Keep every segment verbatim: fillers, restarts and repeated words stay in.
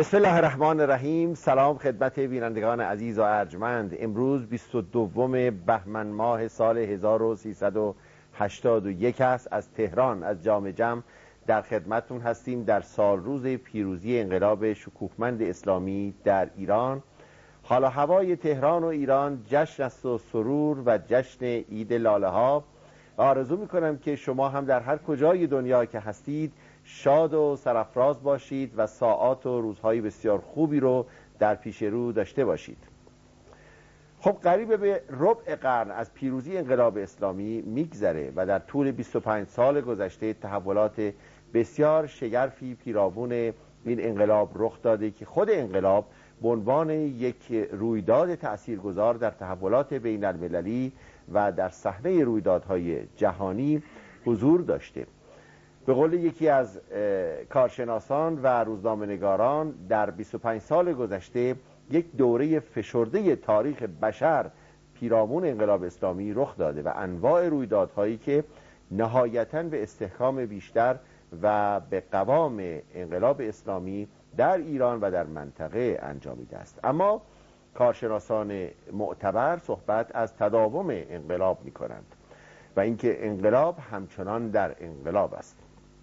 بسم الله الرحمن الرحیم. سلام خدمت بینندگان عزیز و ارجمند. امروز بیست و دوم بهمن ماه سال هزار و سیصد و هشتاد و یک است. از تهران از جام جم در خدمتتون هستیم در سال روز پیروزی انقلاب شکوهمند اسلامی در ایران. حال و هوای تهران و ایران جشن است و سرور و جشن عید لاله ها. آرزو میکنم که شما هم در هر کجای دنیا که هستید شاد و سرافراز باشید و ساعات و روزهای بسیار خوبی رو در پیش رو داشته باشید. خب قریب به ربع قرن از پیروزی انقلاب اسلامی میگذره و در طول بیست و پنج سال گذشته تحولات بسیار شگرفی پیرامون این انقلاب رخ داده که خود انقلاب به عنوان یک رویداد تأثیرگذار در تحولات بین المللی و در صحنه رویدادهای جهانی حضور داشته. به قول یکی از کارشناسان و روزنامه‌نگاران در بیست و پنج سال گذشته یک دوره فشرده تاریخ بشر پیرامون انقلاب اسلامی رخ داده و انواع رویدادهایی که نهایتاً به استحکام بیشتر و به قوام انقلاب اسلامی در ایران و در منطقه انجامیده است. اما کارشناسان معتبر صحبت از تداوم انقلاب می کنند و اینکه انقلاب همچنان در انقلاب است.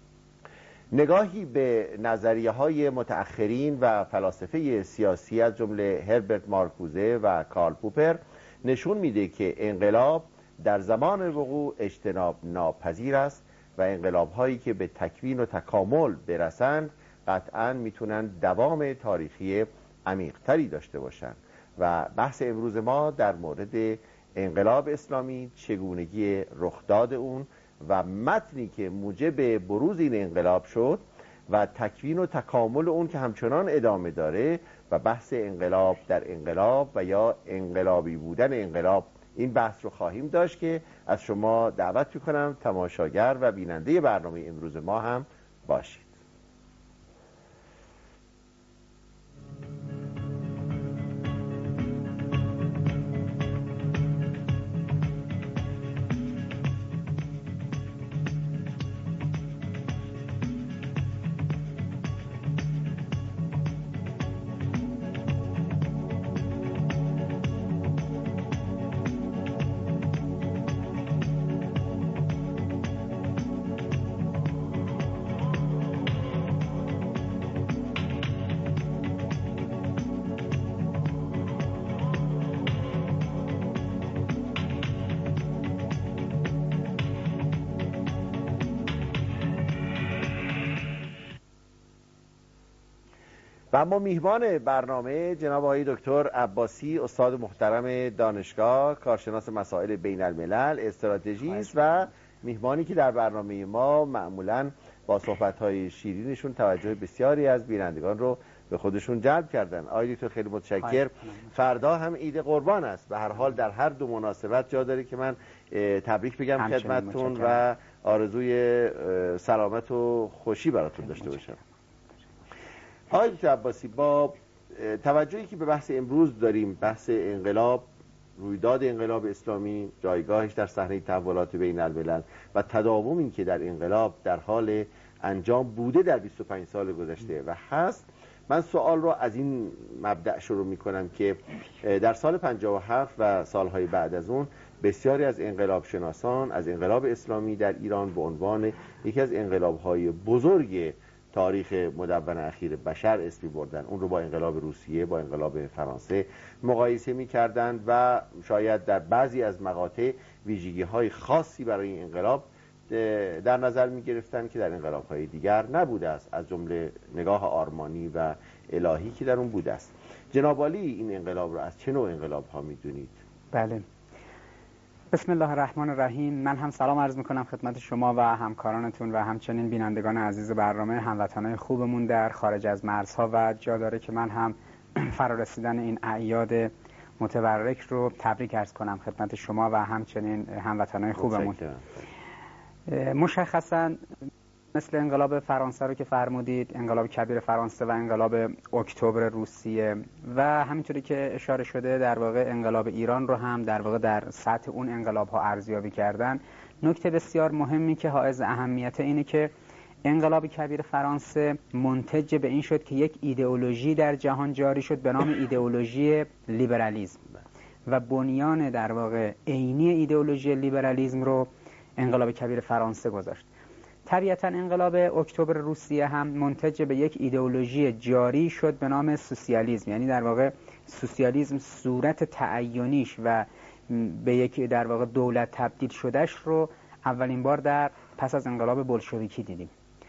نگاهی به نظریه های متأخرین و فلاسفه سیاسی از جمله هربرت مارکوزه و کارل پوپر نشون میده که انقلاب در زمان وقوع اجتناب ناپذیر است و انقلاب هایی که به تکوین و تکامل برسند قطعاً میتونن دوام تاریخی عمیق‌تری داشته باشند و بحث امروز ما در مورد انقلاب اسلامی، چگونگی رخداد اون و متنی که موجب بروز این انقلاب شد و تکوین و تکامل اون که همچنان ادامه داره و بحث انقلاب در انقلاب و یا انقلابی بودن انقلاب، این بحث رو خواهیم داشت که از شما دعوت میکنم تماشاگر و بیننده برنامه امروز ما هم باشید. و اما میهمان برنامه جناب آقای دکتر عباسی، استاد محترم دانشگاه، کارشناس مسائل بین الملل، استراتژیست و میهمانی که در برنامه ما معمولاً با صحبت‌های شیرینشون توجه بسیاری از بینندگان رو به خودشون جلب کردن. آقای دکتر خیلی متشکرم. فردا هم عید قربان است. به هر حال در هر دو مناسبت جا داره که من تبریک بگم خدمتتون و آرزوی سلامت و خوشی براتون داشته باشم. آقای دکتر عباسی، با توجهی که به بحث امروز داریم، بحث انقلاب، رویداد انقلاب اسلامی، جایگاهش در صحنه تحولات بین الملل و تداوم این که در انقلاب در حال انجام بوده در بیست و پنج سال گذشته و هست، من سوال رو از این مبدأ شروع می کنم که در سال پنجاه و هفت و سالهای بعد از اون بسیاری از انقلاب شناسان از انقلاب اسلامی در ایران به عنوان یکی از انقلاب‌های بزرگ تاریخ مدون اخیر بشر اسمی بردن. اون رو با انقلاب روسیه، با انقلاب فرانسه مقایسه می‌کردند و شاید در بعضی از مقاطع ویژگی‌های خاصی برای این انقلاب در نظر می‌گرفتند که در انقلاب‌های دیگر نبوده است، از جمله نگاه آرمانی و الهی که در اون بوده است. جناب عالی این انقلاب رو از چه نوع انقلاب‌ها می‌دونید؟ بله، بسم الله الرحمن الرحیم. من هم سلام عرض میکنم خدمت شما و همکارانتون و همچنین بینندگان عزیز برنامه، هموطنان خوبمون در خارج از مرزها و جا داره که من هم فرارسیدن این اعیاد متبرک رو تبریک عرض کنم خدمت شما و همچنین هموطنان خوبمون. مشخصاً مثل انقلاب فرانسه رو که فرمودید، انقلاب کبیر فرانسه و انقلاب اکتبر روسیه و همینطوری که اشاره شده در واقع انقلاب ایران رو هم در واقع در سطح اون انقلاب ها ارزیابی کردن. نکته بسیار مهمی که حائز اهمیت اینه که انقلاب کبیر فرانسه منتج به این شد که یک ایدئولوژی در جهان جاری شد به نام ایدئولوژی لیبرالیسم و بنیان در واقع عینی ایدئولوژی لیبرالیسم رو انقلاب کبیر فرانسه گذاشت. طبیعتا انقلاب اکتبر روسیه هم منتج به یک ایدئولوژی جاری شد به نام سوسیالیسم، یعنی در واقع سوسیالیسم صورت تعینیش و به یک در واقع دولت تبدیل شدهش رو اولین بار در پس از انقلاب بولشویکی دیدیم.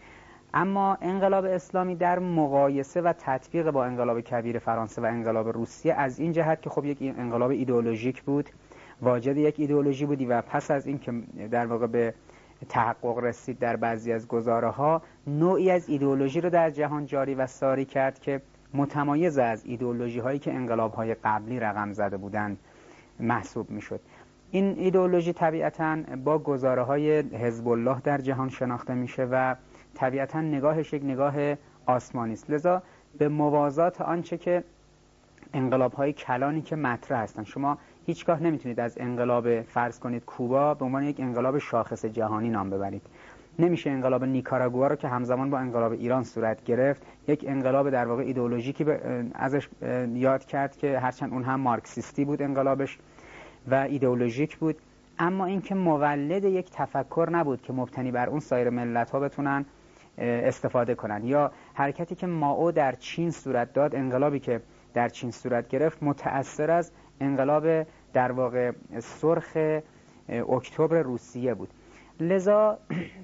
اما انقلاب اسلامی در مقایسه و تطبیق با انقلاب کبیر فرانسه و انقلاب روسیه از این جهت که خب یک انقلاب ایدئولوژیک بود، واجد یک ایدئولوژی بودی و پس از این که در واقع به تحقق رسید در بعضی از گزاره‌ها نوعی از ایدئولوژی رو در جهان جاری و ساری کرد که متمایز از ایدئولوژی هایی که انقلاب های قبلی رقم زده بودند محسوب میشد. این ایدئولوژی طبیعتاً با گزاره های حزب الله در جهان شناخته میشه و طبیعتاً نگاهش یک نگاه آسمانی است. لذا به موازات آنچه که انقلاب های کلانی که مطرح هستن، شما هیچگاه نمیتونید از انقلاب فرض کنید کوبا به عنوان یک انقلاب شاخص جهانی نام ببرید. نمیشه انقلاب نیکاراگوآ رو که همزمان با انقلاب ایران صورت گرفت یک انقلاب در واقع ایدئولوژیکی ازش یاد کرد که هرچند اون هم مارکسیستی بود انقلابش و ایدئولوژیک بود، اما اینکه مولد یک تفکر نبود که مبتنی بر اون سایر ملت‌ها بتونن استفاده کنن. یا حرکتی که مائو در چین صورت داد، انقلابی که در چین صورت گرفت، متأثر از انقلاب در واقع سرخ اکتبر روسیه بود. لذا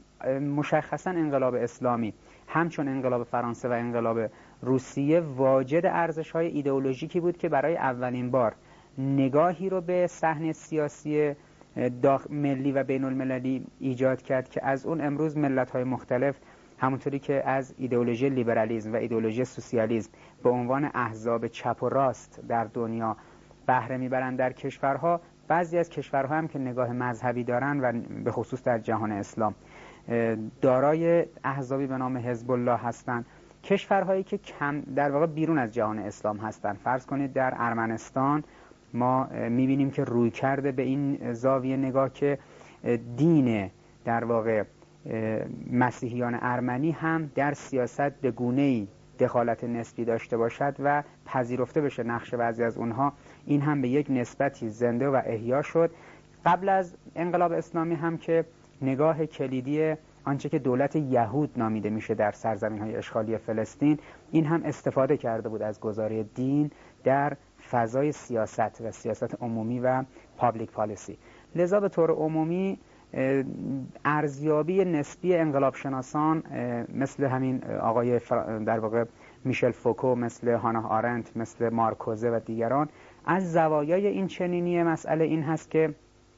مشخصا انقلاب اسلامی همچون انقلاب فرانسه و انقلاب روسیه واجد ارزش‌های ایدئولوژیکی بود که برای اولین بار نگاهی رو به صحنه سیاسی ملی و بین المللی ایجاد کرد که از اون امروز ملت‌های مختلف همونطوری که از ایدئولوژی لیبرالیسم و ایدئولوژی سوسیالیسم به عنوان احزاب چپ و راست در دنیا بهره میبرند در کشورها، بعضی از کشورها هم که نگاه مذهبی دارن و به خصوص در جهان اسلام دارای احزابی به نام حزب الله هستند. کشورهایی که کم در واقع بیرون از جهان اسلام هستند، فرض کنید در ارمنستان ما میبینیم که روی کرده به این زاویه نگاه که دین در واقع مسیحیان ارمنی هم در سیاست به گونه‌ای دخالت نسبی داشته باشد و پذیرفته بشه نقش بعضی از اونها، این هم به یک نسبتی زنده و احیا شد. قبل از انقلاب اسلامی هم که نگاه کلیدی آنچه که دولت یهود نامیده میشه در سرزمین‌های اشغالی فلسطین، این هم استفاده کرده بود از گزاره دین در فضای سیاست و سیاست عمومی و پابلیک پالیسی. لذا به طور عمومی ارزیابی نسبی انقلاب شناسان مثل همین آقای در واقع میشل فوکو، مثل هانا آرنت، مثل مارکوزه و دیگران از زوایای این چنینی مسئله این هست که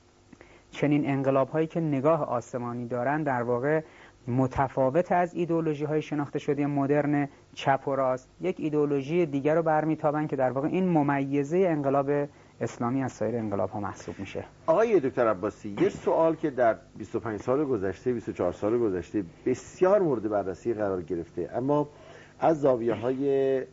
چنین انقلاب هایی که نگاه آسمانی دارن در واقع متفاوت از ایدئولوژی های شناخته شده مدرن چپ و راست یک ایدئولوژی دیگر رو برمیتابن که در واقع این ممیزه انقلاب اسلامی از سایر انقلاب ها محسوب میشه. آقای دکتر عباسی، یه سوال که در بیست و پنج سال گذشته بیست و چهار سال گذشته بسیار مورد بررسی قرار گرفته، اما از زاویه های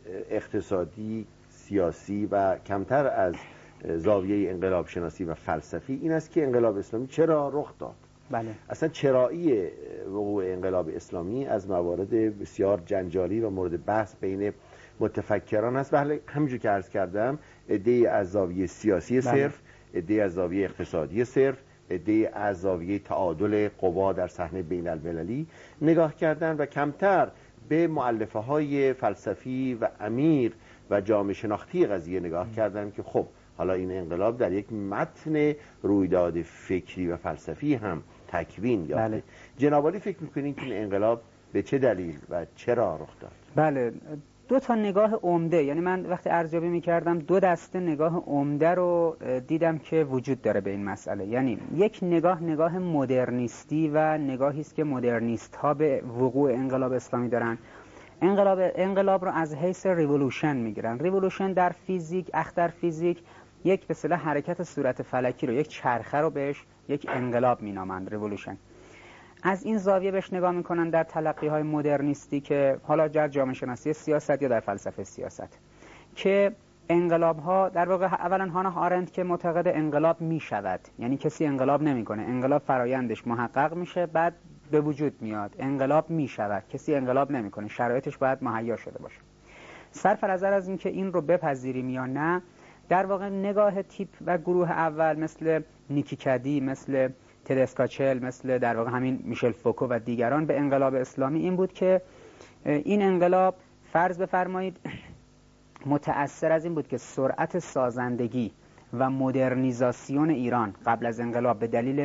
اقتصادی، سیاسی و کمتر از زاویه انقلاب شناسی و فلسفی، این است که انقلاب اسلامی چرا رخ داد؟ بله. اصلا چرایی وقوع انقلاب اسلامی از موارد بسیار جنجالی و مورد بحث بین متفکران است. بله، همونجور که عرض کردم، عده‌ای از زاویه سیاسی صرف، عده‌ای از زاویه اقتصادی صرف، عده‌ای از زاویه تعادل قوا در صحنه بین المللی نگاه کردن و کمتر به مؤلفه های فلسفی و عمیق و جامعه شناختی قضیه نگاه کردن که خب حالا این انقلاب در یک متن رویداد فکری و فلسفی هم تکوین یافته. بله. جناب عالی فکر می‌کنین که این انقلاب به چه دلیل و چرا رخ داد؟ بله، دو تا نگاه عمده، یعنی من وقتی ارزیابی می‌کردم دو دسته نگاه عمده رو دیدم که وجود داره به این مسئله. یعنی یک نگاه نگاه مدرنیستی و نگاهی است که مدرنیست‌ها به وقوع انقلاب اسلامی دارن. انقلاب انقلاب رو از حیث ریولوشن میگیرن. ریولوشن در فیزیک، اختر فیزیک، یک به اصطلاح حرکت صورت فلکی رو، یک چرخه رو بهش یک انقلاب مینامند، ریولوشن. از این زاویه بهش نگاه میکنن در تلقی‌های مدرنیستی که حالا در جامعه شناسی سیاست یا در فلسفه سیاست، که انقلاب‌ها در واقع اولا هانا آرنت که معتقد انقلاب میشود، یعنی کسی انقلاب نمیکنه، انقلاب فرایندش محقق میشه، بعد به وجود میاد، انقلاب میشود. کسی انقلاب نمیکنه، شرایطش باید مهیا شده باشه. صرف نظر از اینکه این رو بپذیریم یا نه، در واقع نگاه تیپ و گروه اول مثل نیکی کدی، مثل تدسکاچل، مثل در واقع همین میشل فوکو و دیگران به انقلاب اسلامی این بود که این انقلاب فرض بفرمایید متأثر از این بود که سرعت سازندگی و مدرنیزاسیون ایران قبل از انقلاب به دلیل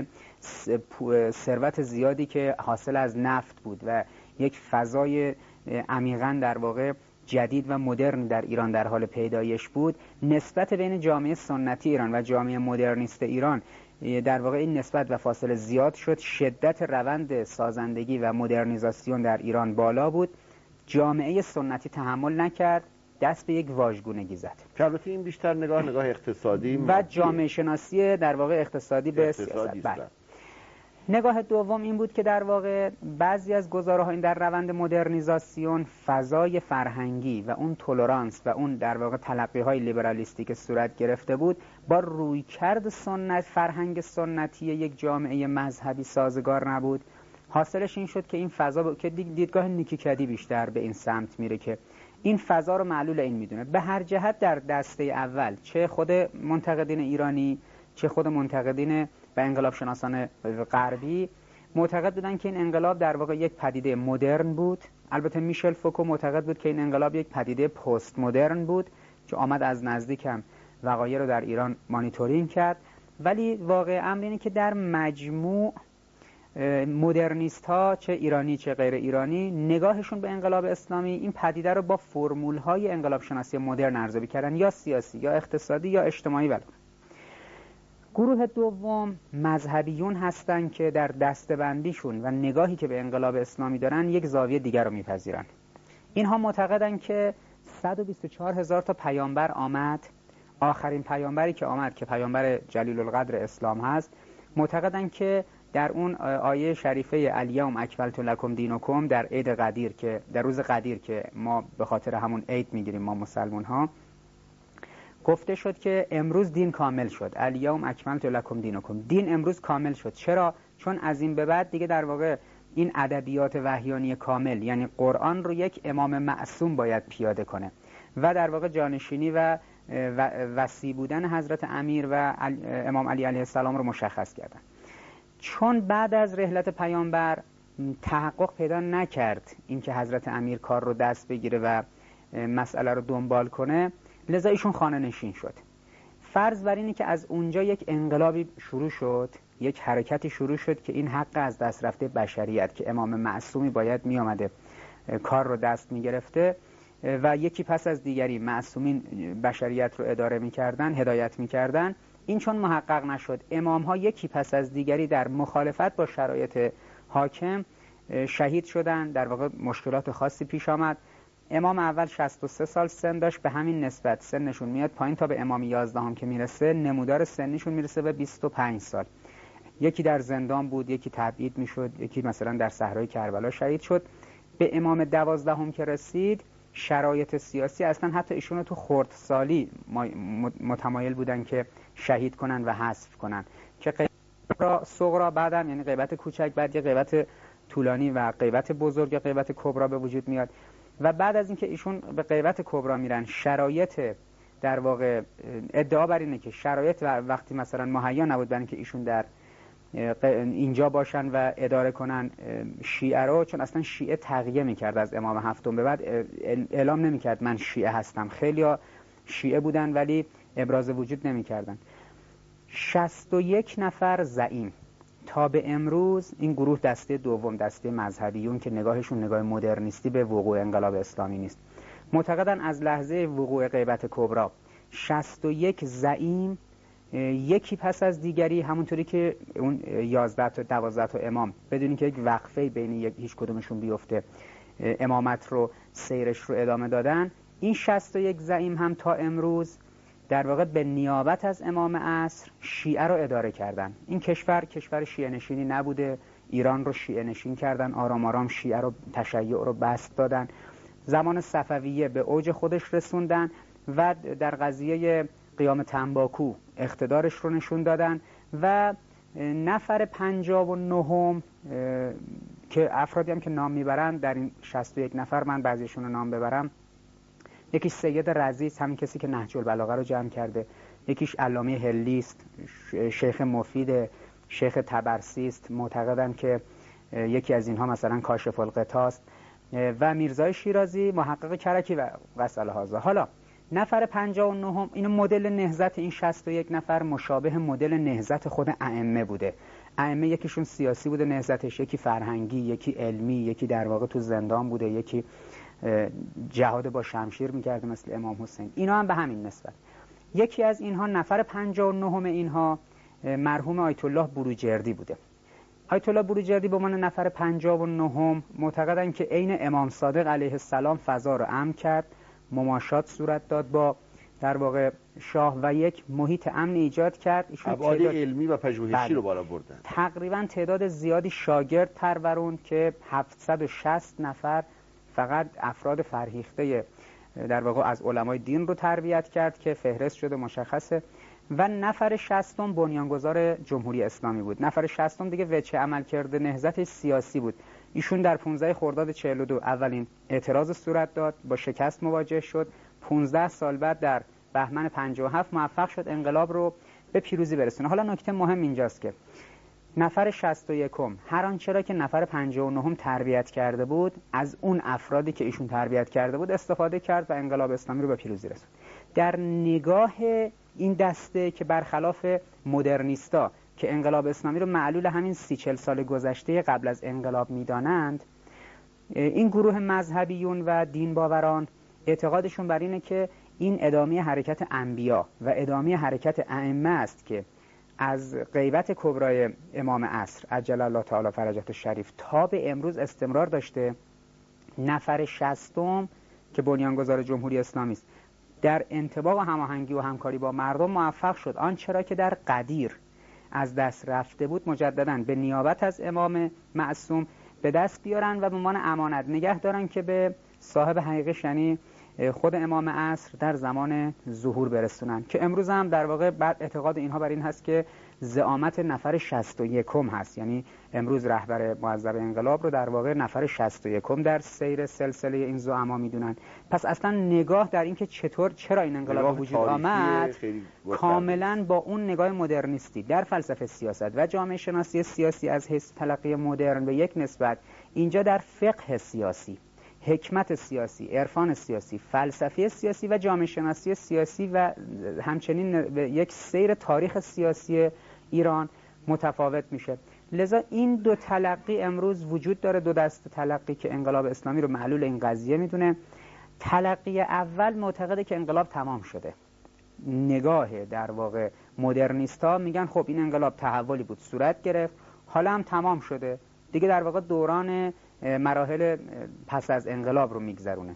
ثروت زیادی که حاصل از نفت بود و یک فضای عمیقاً در واقع جدید و مدرن در ایران در حال پیدایش بود، نسبت بین جامعه سنتی ایران و جامعه مدرنیست ایران در واقع این نسبت و فاصله زیاد شد. شدت روند سازندگی و مدرنیزاسیون در ایران بالا بود. جامعه سنتی تحمل نکرد، دست به یک واژگونگی زد. که البته این بیشتر نگاه نگاه اقتصادی و جامعه شناسی در واقع اقتصادی به سیاست. بله. نگاه دوم این بود که در واقع بعضی از گزاره‌ها این در روند مدرنیزاسیون فضای فرهنگی و اون تولرانس و اون در واقع تلقی‌های لیبرالیستی که صورت گرفته بود با رویکرد سنت فرهنگ سنتی یک جامعه مذهبی سازگار نبود. حاصلش این شد که این فضا ب... که دیدگاه نیکی کدی بیشتر به این سمت میره که این فضا رو معلول این میدونه. به هر جهت در دسته اول چه خود منتقدین ایرانی چه خود منتقدین و انقلاب شناسان غربی معتقد بودن که این انقلاب در واقع یک پدیده مدرن بود. البته میشل فوکو معتقد بود که این انقلاب یک پدیده پست مدرن بود که آمد از نزدیک هم وقایع رو در ایران مانیتورینگ کرد. ولی واقع امر اینه که در مجموع مدرنیست ها چه ایرانی چه غیر ایرانی نگاهشون به انقلاب اسلامی این پدیده رو با فرمول های انقلاب شناسی مدرن ارزیابی کردن، یا سیاسی یا اقتصادی یا اجتماعی. بله. گروه دوم مذهبیون هستند که در دسته‌بندیشون و نگاهی که به انقلاب اسلامی دارن یک زاویه دیگر رو میپذیرن. اینها معتقدن که صد و بیست و چهار هزار تا پیامبر آمد، آخرین پیامبری که آمد که پیامبر جلیل القدر اسلام هست، معتقدن که در اون آیه شریفه الیوم اکملت لکم دینکم در عید قدیر که در روز قدیر که ما به خاطر همون عید میگیریم ما مسلمان ها، گفته شد که امروز دین کامل شد. الیوم اکملت لکم دینکم، دین امروز کامل شد. چرا؟ چون از این به بعد دیگه در واقع این ادبیات وحیانی کامل یعنی قرآن رو یک امام معصوم باید پیاده کنه و در واقع جانشینی و وصی بودن حضرت امیر و امام علی علیه السلام رو مشخص کردن. چون بعد از رحلت پیامبر تحقق پیدا نکرد اینکه حضرت امیر کار رو دست بگیره و مسئله رو دنبال کنه، لذا ایشون خانه نشین شد. فرض بر اینه که از اونجا یک انقلابی شروع شد، یک حرکتی شروع شد که این حق از دست رفته بشریت که امام معصومی باید می آمده کار رو دست می گرفته و یکی پس از دیگری معصومین بشریت رو اداره می کردن، هدایت می کردن. این چون محقق نشد، امام ها یکی پس از دیگری در مخالفت با شرایط حاکم شهید شدن، در واقع مشکلات خاصی پیش آمد. امام اول شصت و سه سال سن داشت، به همین نسبت سنشون میاد پایین تا به امام یازدهم که میرسه نمودار سنیشون میرسه به بیست و پنج سال. یکی در زندان بود، یکی تبعید میشد، یکی مثلا در صحرای کربلا شهید شد. به امام دوازدهم که رسید شرایط سیاسی اصلا حتی ایشون رو تو خردسالی متمایل بودن که شهید کنن و حذف کنن که غیبت صغرا بعدم یعنی غیبت کوچک، بعد یه غیبت طولانی و غیبت بزرگ یا غیبت کبرا به وجود میاد و بعد از اینکه ایشون به غیبت کبرا میرن شرایط در واقع ادعا بر اینه که شرایط وقتی مثلا مهیا نبود برای اینکه ایشون در اینجا باشن و اداره کنن شیعه رو، چون اصلا شیعه تغییر میکرد از امام هفتم به بعد اعلام نمیکرد من شیعه هستم. خیلیا شیعه بودن ولی ابراز وجود نمیکردن. شصت و یک نفر زعیم تا به امروز این گروه دسته دوم، دسته مذهبیون که نگاهشون نگاه مدرنیستی به وقوع انقلاب اسلامی نیست، معتقدن از لحظه وقوع غیبت کبرا شصت و یک زعیم یکی پس از دیگری همونطوری که اون یازده تا دوازده تا امام بدون که یک وقفه بین یک هیچ کدومشون بیفته امامت رو سیرش رو ادامه دادن. این شصت و یک زعیم هم تا امروز در واقع به نیابت از امام عصر شیعه رو اداره کردن. این کشور کشور شیعه نشینی نبوده، ایران رو شیعه نشین کردن، آرام آرام شیعه رو تشیع رو بست دادن. زمان صفویه به اوج خودش رسوندن و در قضیه قیام تنباکو اقتدارش رو نشون دادن و نفر پنجاه و نهم که افرادی هم که نام میبرن در این شصت و یک نفر من بعضیشون رو نام ببرم، یکیش سید رزی، همین کسی که نهج البلاغه رو جمع کرده، یکیش علامه هلی است، شیخ مفید، شیخ طبرسی است، معتقدن که یکی از اینها مثلا کاشف الغطا است، و میرزای شیرازی، محقق کرکی و غسل هذا. حالا نفر پنجاه و نه، این مدل نهضت این شصت و یک نفر مشابه مدل نهضت خود ائمه بوده. ائمه یکیشون سیاسی بوده نهضتش، یکی فرهنگی، یکی علمی، یکی در واقع تو زندان بوده، یکی جهاد با شمشیر میکرده مثل امام حسین. اینا هم به همین نسبت. یکی از اینها، نفر پنجاه و نه اینها، مرحوم آیت الله بروجردی بوده. آیت الله بروجردی به عنوان نفر پنجاه و نه معتقدن که عین امام صادق علیه السلام فضا رو امن کرد، مماشات صورت داد با در واقع شاه و یک محیط امن ایجاد کرد. ایشون ابعاد علمی و پژوهشی رو بالا بردن. تقریبا تعداد زیادی شاگرد پرورون که هفتصد و شصت نفر فقط افراد فرهیخته در واقع از علمای دین رو تربیت کرد که فهرست شده مشخصه. و نفر شصتم بنیانگذار جمهوری اسلامی بود. نفر شصتم دیگه وجه عمل کرده نهضت سیاسی بود. ایشون در پانزده خرداد چهل و دو اولین اعتراض صورت داد، با شکست مواجه شد. پانزده سال بعد در بهمن پنجاه و هفت موفق شد انقلاب رو به پیروزی برسونه. حالا نکته مهم اینجاست که نفر شصت و یکم هر آنچه را که نفر پنجاه و نهم تربیت کرده بود، از اون افرادی که ایشون تربیت کرده بود استفاده کرد و انقلاب اسلامی رو به پیروزی رسوند. در نگاه این دسته که برخلاف مدرنیستا که انقلاب اسلامی رو معلول همین سی چل سال گذشته قبل از انقلاب میدانند، این گروه مذهبیون و دین باوران اعتقادشون بر اینه که این ادامه حرکت انبیا و ادامه حرکت ائمه است که از غیبت کبرای امام عصر عجل الله تعالی فرجه الشریف تا به امروز استمرار داشته. نفر شصتم که بنیانگذار جمهوری اسلامی است، در انطباق و هماهنگی و همکاری با مردم موفق شد آنچه را که در قدیر از دست رفته بود مجددا به نیابت از امام معصوم به دست بیارن و به عنوان امانت نگه دارن که به صاحب حقیقش یعنی خود امام عصر در زمان ظهور برسونن، که امروز هم در واقع بعد اعتقاد اینها بر این هست که زعامت نفر شصت و یکم هست. یعنی امروز رهبر معظم انقلاب رو در واقع نفر شصت و یکم در سیر سلسله این زعما میدونن. پس اصلا نگاه در این که چطور چرا این انقلاب وجود آمد کاملا با اون نگاه مدرنیستی در فلسفه سیاست و جامعه شناسی سیاسی از حیث تلقی مدرن به یک نسبت، اینجا در فقه سیاسی، حکمت سیاسی، عرفان سیاسی، فلسفه سیاسی و جامعه شناسی سیاسی و همچنین یک سیر تاریخ سیاسی ایران متفاوت میشه. لذا این دو تلقی امروز وجود داره، دو دست تلقی که انقلاب اسلامی رو معلول این قضیه میدونه. تلقی اول معتقده که انقلاب تمام شده. نگاه در واقع مدرنیستا میگن خب این انقلاب تحولی بود صورت گرفت، حالا هم تمام شده دیگه، در واقع دوران مراحل پس از انقلاب رو میگذرونه.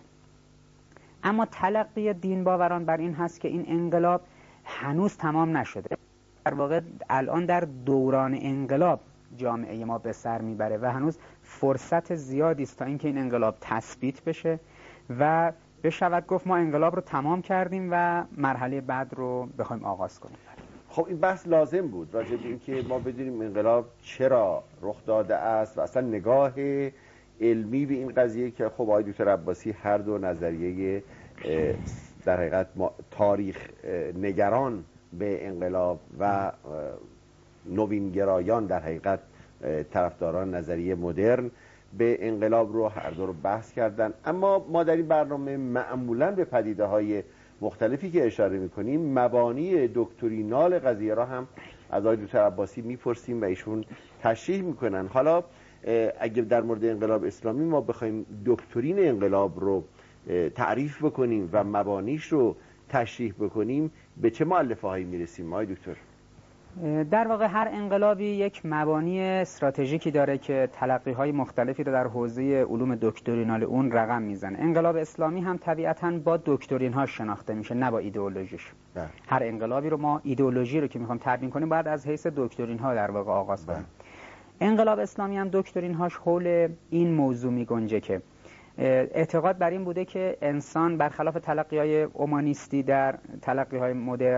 اما تلقی دین باوران بر این هست که این انقلاب هنوز تمام نشده، در واقع الان در دوران انقلاب جامعه ما به سر میبره و هنوز فرصت زیادی است تا اینکه این انقلاب تثبیت بشه و بشود گفت ما انقلاب رو تمام کردیم و مرحله بعد رو بخوایم آغاز کنیم. خب این بحث لازم بود راجع به اینکه ما بدونیم انقلاب چرا رخ داده است و اصلا نگاه علمی به این قضیه که خب آقای دکتر عباسی هر دو نظریه در حقیقت تاریخ نگران به انقلاب و نوینگرایان در حقیقت طرفداران نظریه مدرن به انقلاب رو هر دو رو بحث کردن. اما ما در این برنامه معمولاً به پدیده های مختلفی که اشاره میکنیم مبانی دکترینال قضیه را هم از آقای دکتر عباسی میپرسیم و ایشون تشریح میکنن. حالا اگر در مورد انقلاب اسلامی ما بخوایم دکترین انقلاب رو تعریف بکنیم و مبانیش رو تشریح بکنیم به چه مؤلفه هایی میرسیم آقای دکتر؟ در واقع هر انقلابی یک مبانی استراتژیکی داره که تلقی های مختلفی رو در حوزه علوم دکترینال اون رقم میزنه. انقلاب اسلامی هم طبیعتاً با دکترین ها شناخته میشه نه با ایدئولوژیش. ده. هر انقلابی رو ما ایدئولوژی رو که میخوام تبیین کنیم باید از حیث دکترین ها در واقع آغاز کنیم. انقلاب اسلامی هم دکترین هاش حول این موضوع میگنجه که اعتقاد بر این بوده که انسان برخلاف تلقی های اومانیستی در تلقی های مدرن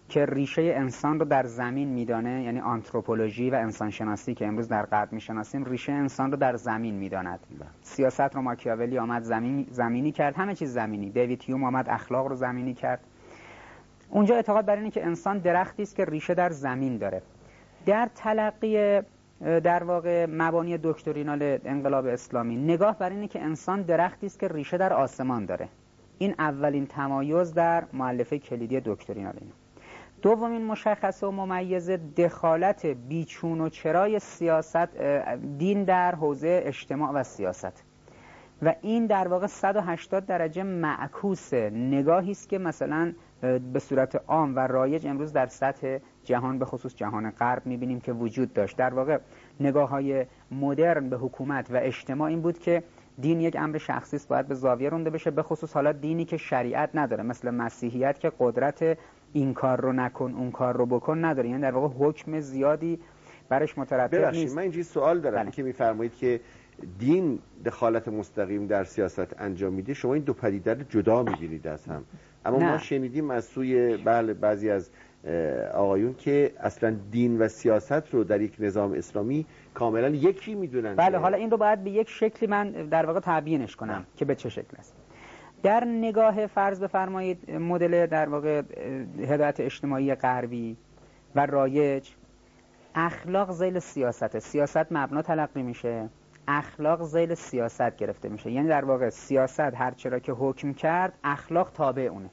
که ریشه انسان رو در زمین میدانه، یعنی آنتروپولوژی و انسان شناسی که امروز در غرب میشناسیم ریشه انسان رو در زمین میداند. سیاست رو ماکیاولی آمد زمین زمینی کرد، همه چیز زمینی. دیوید هیوم آمد اخلاق رو زمینی کرد. اونجا اعتقاد بر اینه که انسان درختی است که ریشه در زمین داره. در تلقی در واقع مبانی دکترینال انقلاب اسلامی نگاه بر اینه که انسان درختی است که ریشه در آسمان داره. این اولین تمایز در مؤلفه کلیدی دکترینال اینه. دومین مشخصه و ممیزه دخالت بیچون و چرای سیاست دین در حوزه اجتماع و سیاست و این در واقع صد و هشتاد درجه معکوس نگاهی است که مثلا به صورت عام و رایج امروز در سطح جهان به خصوص جهان غرب می‌بینیم که وجود داشت. در واقع نگاه‌های مدرن به حکومت و اجتماع این بود که دین یک امر شخصی است، باید به زاویه رونده بشه، به خصوص حالا دینی که شریعت نداره، مثل مسیحیت که قدرت این کار رو نکن اون کار رو بکن نداره، یعنی در واقع حکم زیادی برش مترتب ببخشید نیست. من اینجوری سوال دارم بله. که میفرمایید که دین دخالت مستقیم در سیاست انجام میده، شما این دو پدیده رو جدا می‌بینید از هم، اما نه. ما شنیدیم از سوی بله بعضی از آقایون که اصلا دین و سیاست رو در یک نظام اسلامی کاملا یکی میدونن. بله، حالا این رو باید به یک شکلی من در واقع تبیینش کنم نه. که به چه شکل است. در نگاه فرض بفرمایید مدل در واقع هدایت اجتماعی غربی و رایج، اخلاق ذیل سیاست، سیاست مبنا تلقی میشه، اخلاق ذیل سیاست گرفته میشه، یعنی در واقع سیاست هر چرا که حکم کرد اخلاق تابع اونه.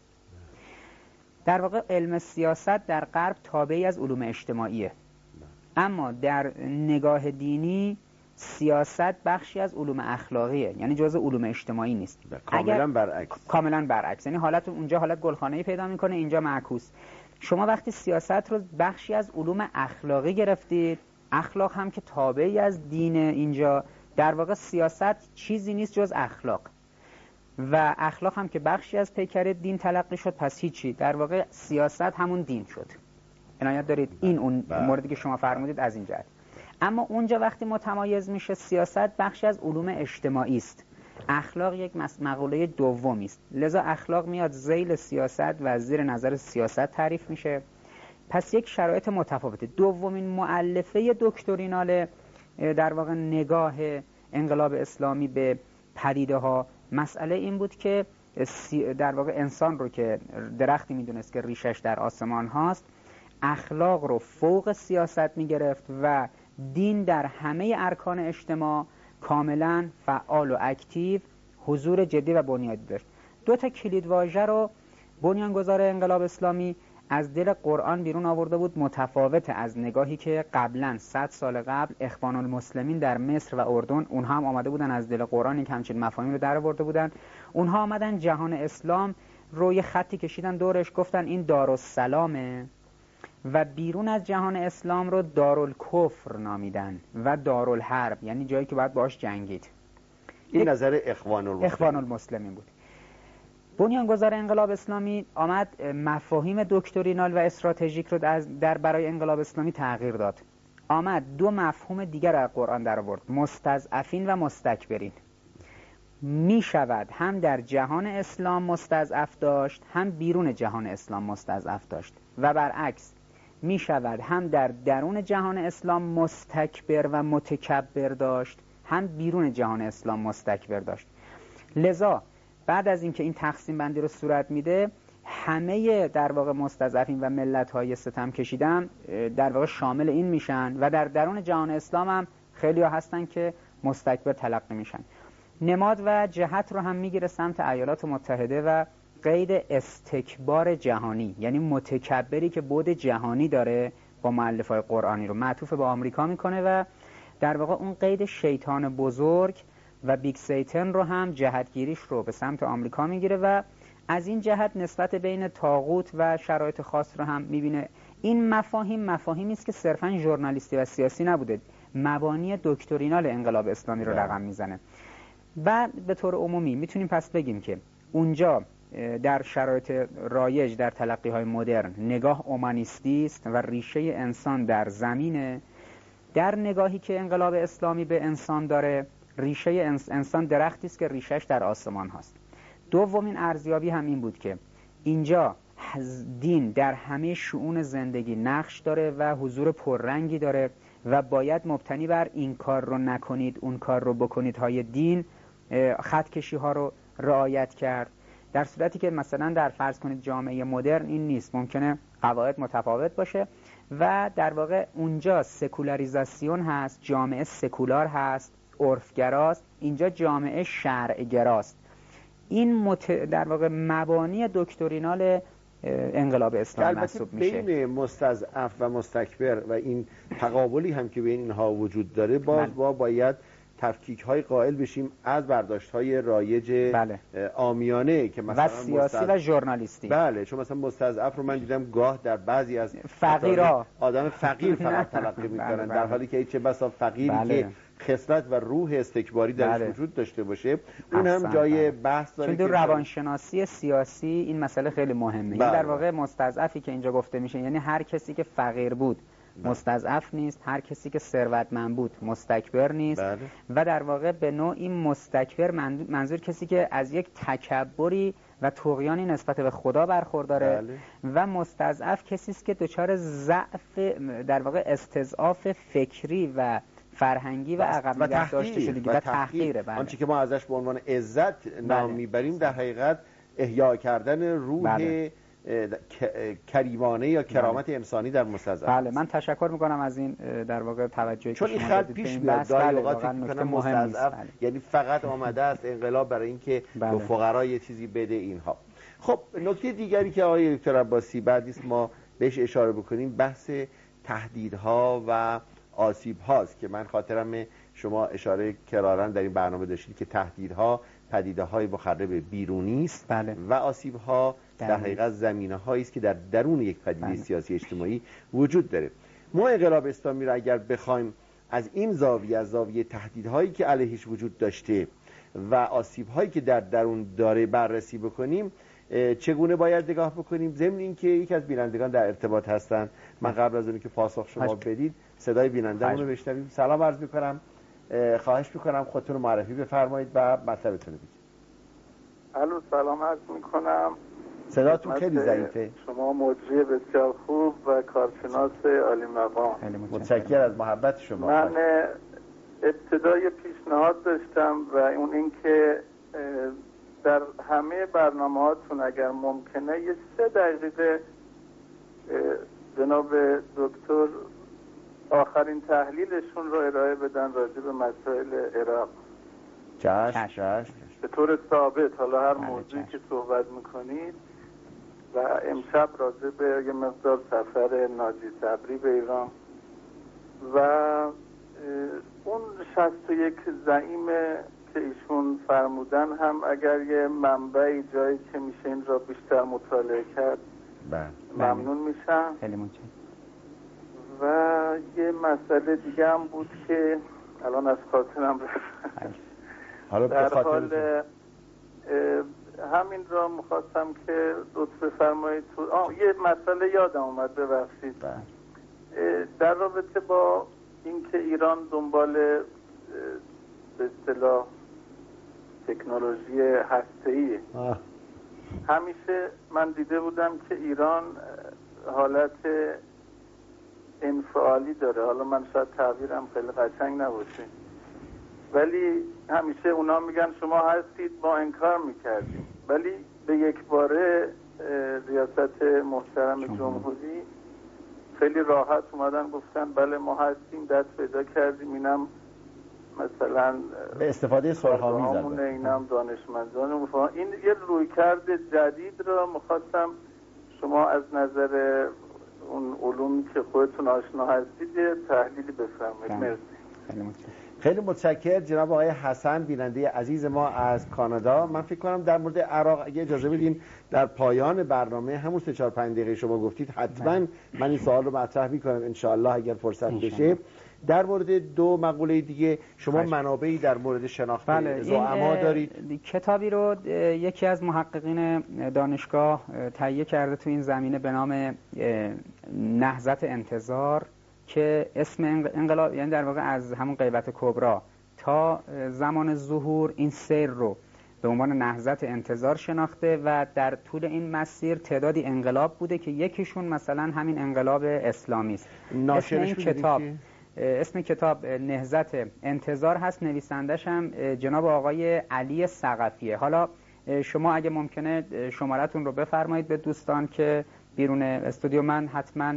در واقع علم سیاست در غرب تابعی از علوم اجتماعیه، اما در نگاه دینی سیاست بخشی از علوم اخلاقیه، یعنی جزء علوم اجتماعی نیست. کاملا برعکس. کاملا برعکس، یعنی حالت اونجا حالت گلخانه‌ای پیدا میکنه، اینجا معکوس. شما وقتی سیاست رو بخشی از علوم اخلاقی گرفتید، اخلاق هم که تابعی از دین، اینجا در واقع سیاست چیزی نیست جز اخلاق و اخلاق هم که بخشی از پیکر دین تلقی شد، پس هیچی، در واقع سیاست همون دین شد. عنایت دارید؟ این اون موردی که شما فرمودید از این جهت. اما اونجا وقتی متمایز میشه سیاست بخشی از علوم اجتماعی است، اخلاق یک مقوله دومی است، لذا اخلاق میاد ذیل سیاست و زیر نظر سیاست تعریف میشه. پس یک شرایط متفاوته. دومین مؤلفه دکترینال در واقع نگاه انقلاب اسلامی به پدیده ها مسئله این بود که در واقع انسان رو که درختی میدونست که ریشش در آسمان هاست، اخلاق رو فوق سیاست میگرفت و دین در همه ارکان اجتماع کاملا فعال و اکتیو حضور جدی و بنیادی داشت. دو تا کلیدواژه رو بنیانگذار انقلاب اسلامی از دل قرآن بیرون آورده بود، متفاوت از نگاهی که قبلا صد سال قبل اخوان المسلمین در مصر و اردن، اونها هم آمده بودن از دل قرآن این همچین مفاهیم رو در آورده بودن. اونها آمدن جهان اسلام رو یه خطی کشیدن دورش، گفتن این دارالسلامه و بیرون از جهان اسلام رو دارالکفر نامیدن و دارالحرب، یعنی جایی که باید باش جنگید. این نظر اخوان المسلمین. اخوان المسلمین بود. بنیانگذار انقلاب اسلامی آمد مفاهیم دکترینال و استراتژیک رو در برای انقلاب اسلامی تغییر داد. آمد دو مفهوم دیگر از قرآن در آورد، مستضعفین و مستکبرین. می شود هم در جهان اسلام مستضعف داشت، هم بیرون جهان اسلام مستضعف داشت و برعکس می شود هم در درون جهان اسلام مستکبر و متکبر داشت، هم بیرون جهان اسلام مستکبر داشت. لذا بعد از اینکه این تقسیم بندی رو صورت میده، همه در واقع مستضعفین و ملت‌های ستم کشیدن در واقع شامل این میشن و در درون جهان اسلام هم خیلی ها هستن که مستکبر تلقی میشن. نماد و جهت رو هم میگیره سمت ایالات متحده و قید استکبار جهانی، یعنی متکبری که بعد جهانی داره با مؤلفه‌های قرآنی رو معطوف به آمریکا میکنه و در واقع اون قید شیطان بزرگ و بیگ سیتن رو هم جهتگیریش رو به سمت آمریکا میگیره و از این جهت نسبت بین طاغوت و شرایط خاص رو هم میبینه. این مفاهیم مفاهیمی است که صرفاً ژورنالیستی و سیاسی نبوده، مبانی دکترینال انقلاب اسلامی رو رقم میزنه. و به طور عمومی میتونیم پس بگیم که اونجا در شرایط رایج در تلقی‌های مدرن نگاه اومانیستی است و ریشه انسان در زمینه. در نگاهی که انقلاب اسلامی به انسان داره، ریشه انسان درختی است که ریشش در آسمان هاست. دومین ارزیابی هم این بود که اینجا دین در همه شؤون زندگی نقش داره و حضور پررنگی داره و باید مبتنی بر این کار رو نکنید اون کار رو بکنید های دین خط کشی ها رو رعایت کرد، در صورتی که مثلا در فرض کنید جامعه مدرن این نیست، ممکنه قواعد متفاوت باشه و در واقع اونجا سکولاریزاسیون هست، جامعه سکولار هست، عرفگراست، اینجا جامعه شرعگراست. این مت... در واقع مبانی دکترینال انقلاب اسلامی محسوب میشه. بین مستضعف و مستکبر و این تقابلی هم که بین اینها وجود داره، باز با باید تفکیک های قائل بشیم از برداشت های رایج بله. عامیانه که مثلا و سیاسی مستض... و ژورنالیستی. بله، چون مثلا مستضعف رو من دیدم گاه در بعضی از فقیرا آدم فقیر فقط تلقی میکنن، بله بله. در حالی که چه بسا فقیری بله. که خصلت و روح استکباری درش بله. وجود داشته باشه، اون هم جای بحث داره. چون در روانشناسی سیاسی این مسئله خیلی مهمه. بله. در واقع مستضعفی که اینجا گفته میشه یعنی هر کسی که فقیر بود مستضعف نیست، هر کسی که ثروتمند بود مستکبر نیست. بله. و در واقع به نوعی مستکبر منظور کسی که از یک تکبری و طغیانی نسبت به خدا برخورداره. بله. و مستضعف کسی است که دچار ضعف در واقع استضعاف فکری و فرهنگی و عقب نگه داشته شده و تحقیره. بله. آنچه که ما ازش به عنوان عزت نام بله. میبریم در حقیقت احیا کردن روح بله. کریمانه یا کرامت بله. انسانی در مستضعف. بله، من تشکر میکنم از این در واقع توجهی چون که این خط پیش میاد گاهی اوقات میکنم مستضعف بله. یعنی فقط آمده است انقلاب برای اینکه بله. به فقرا یه چیزی بده اینها. خب نکته دیگری که آقای دکتر عباسی بعد نیست ما بهش اشاره بکنیم بحث تهدیدها و آسیب هاست که من خاطرم شما اشاره کرارن در این برنامه داشتید که تهدیدها پدیده های مخرب بیرونی است بله. و آسیب ها در حقیقت زمینه هایی است که در درون یک پدیده بله. سیاسی اجتماعی وجود داره. ما انقلاب اسلامی را اگر بخوایم از این زاویه، از زاویه تهدیدهایی که علیهش وجود داشته و آسیب هایی که در درون داره بررسی بکنیم، چگونه باید نگاه بکنیم؟ ضمن اینکه یک از بینندگان در ارتباط هستند، من قبل از اون که پاسخ شما بدید صدای بیننده‌مون رو بشنویم. سلام عرض می‌کنم، خواهش می‌کنم خودتون رو معرفی بفرمایید و مطلبتون رو بگید. الو سلام عرض می‌کنم. صداتون خیلی ضعیفه. شما مجری بسیار خوب و کارشناس عالی مقام. متشکرم از محبت شما. من ابتدای پیشنهاد داشتم و اون اینکه در همه برنامه‌هاتون اگر ممکنه یه سه دقیقه جناب دکتر آخرین تحلیلشون رو ارائه بدن راجع به مسائل عراق. چشم چشم به طور ثابت، حالا هر موضوعی که صحبت میکنید. و امشب راجع به یه مقدار سفر ناجی صبری به ایران و اون شصت و یک زعیم که ایشون فرمودن هم اگر یه منبعی جایی که میشه این را بیشتر مطالعه کرد ممنون میشم. خیلی متشکرم. و یه مسئله دیگه هم بود که الان از خاطرم رفت. حالا در حال همین را میخواستم که لطف بفرمایید. آه یه مسئله یادم اومد، ببخشید. در رابطه با اینکه ایران دنبال به اصطلاح تکنولوژی هسته‌ایه، همیشه من دیده بودم که ایران حالت انفعالی داره. حالا من شاید تعبیرم خیلی قشنگ نباشه، ولی همیشه اونا میگن شما هستید، ما انکار میکردیم، ولی به یک باره ریاست محترم جمهوری خیلی راحت اومدن گفتن بله ما هستیم، دست پیدا کردیم، اینم مثلا به استفاده سرهامی زدن، اینم دانشمندان. این یه رویکرد جدید رو میخواستم شما از نظر اون علومی که خودتون آشنا هستید یه تحلیلی بفرمایید. مرسی. خیلی متشکرم جناب آقای حسن، بیننده عزیز ما از کانادا. من فکر کنم در مورد عراق اگه اجازه بدین در پایان برنامه همون سه چهار پنج دقیقه شما گفتید حتما من این سوال رو مطرح میکنم ان شاء الله اگر فرصت بشه. در مورد دو مقوله دیگه شما منابعی در مورد شناخت بله زعما دارید؟ کتابی رو یکی از محققین دانشگاه تهیه کرده تو این زمینه به نام نهضت انتظار که اسم انقلاب، یعنی در واقع از همون غیبت کبرا تا زمان ظهور این سیر رو به عنوان نهضت انتظار شناخته و در طول این مسیر تعدادی انقلاب بوده که یکیشون مثلا همین انقلاب اسلامی است. اسم این کتاب اسم کتاب نهضت انتظار هست، نویسندش هم جناب آقای علی ثقفیه. حالا شما اگه ممکنه شمارتون رو بفرمایید به دوستان که بیرون استودیو، من حتما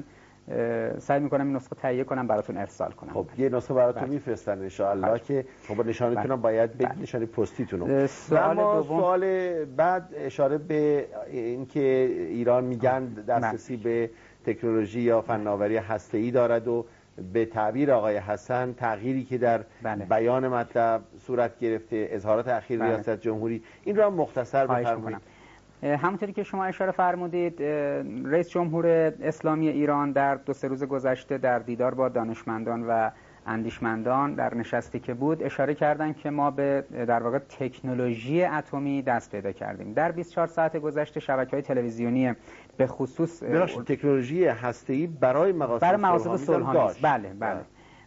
سعی میکنم این نسخه تهیه کنم براتون ارسال کنم. خب یه نسخه براتون میفرستن ان شاء الله که خب نشانتون باید بدید، نشانه پستیتون رو. سوال دوم، سوال بعد اشاره به اینکه ایران میگن دسترسی به تکنولوژی یا فناوری هسته‌ای دارد و به تعبیر آقای حسن تغییری که در بله. بیان مطلب صورت گرفته، اظهارات اخیر بله. ریاست جمهوری، این رو هم مختصر بفرمایید. همونطوری که شما اشاره فرمودید، رئیس جمهور اسلامی ایران در دو سه روز گذشته در دیدار با دانشمندان و اندیشمندان در نشستی که بود اشاره کردند که ما به در واقع تکنولوژی اتمی دست پیدا کردیم. در بیست و چهار ساعت گذشته شبکه‌های تلویزیونی به خصوص تکنولوژی هسته‌ای برای مقاصد برای مقاصد صلح‌آمیز بله بله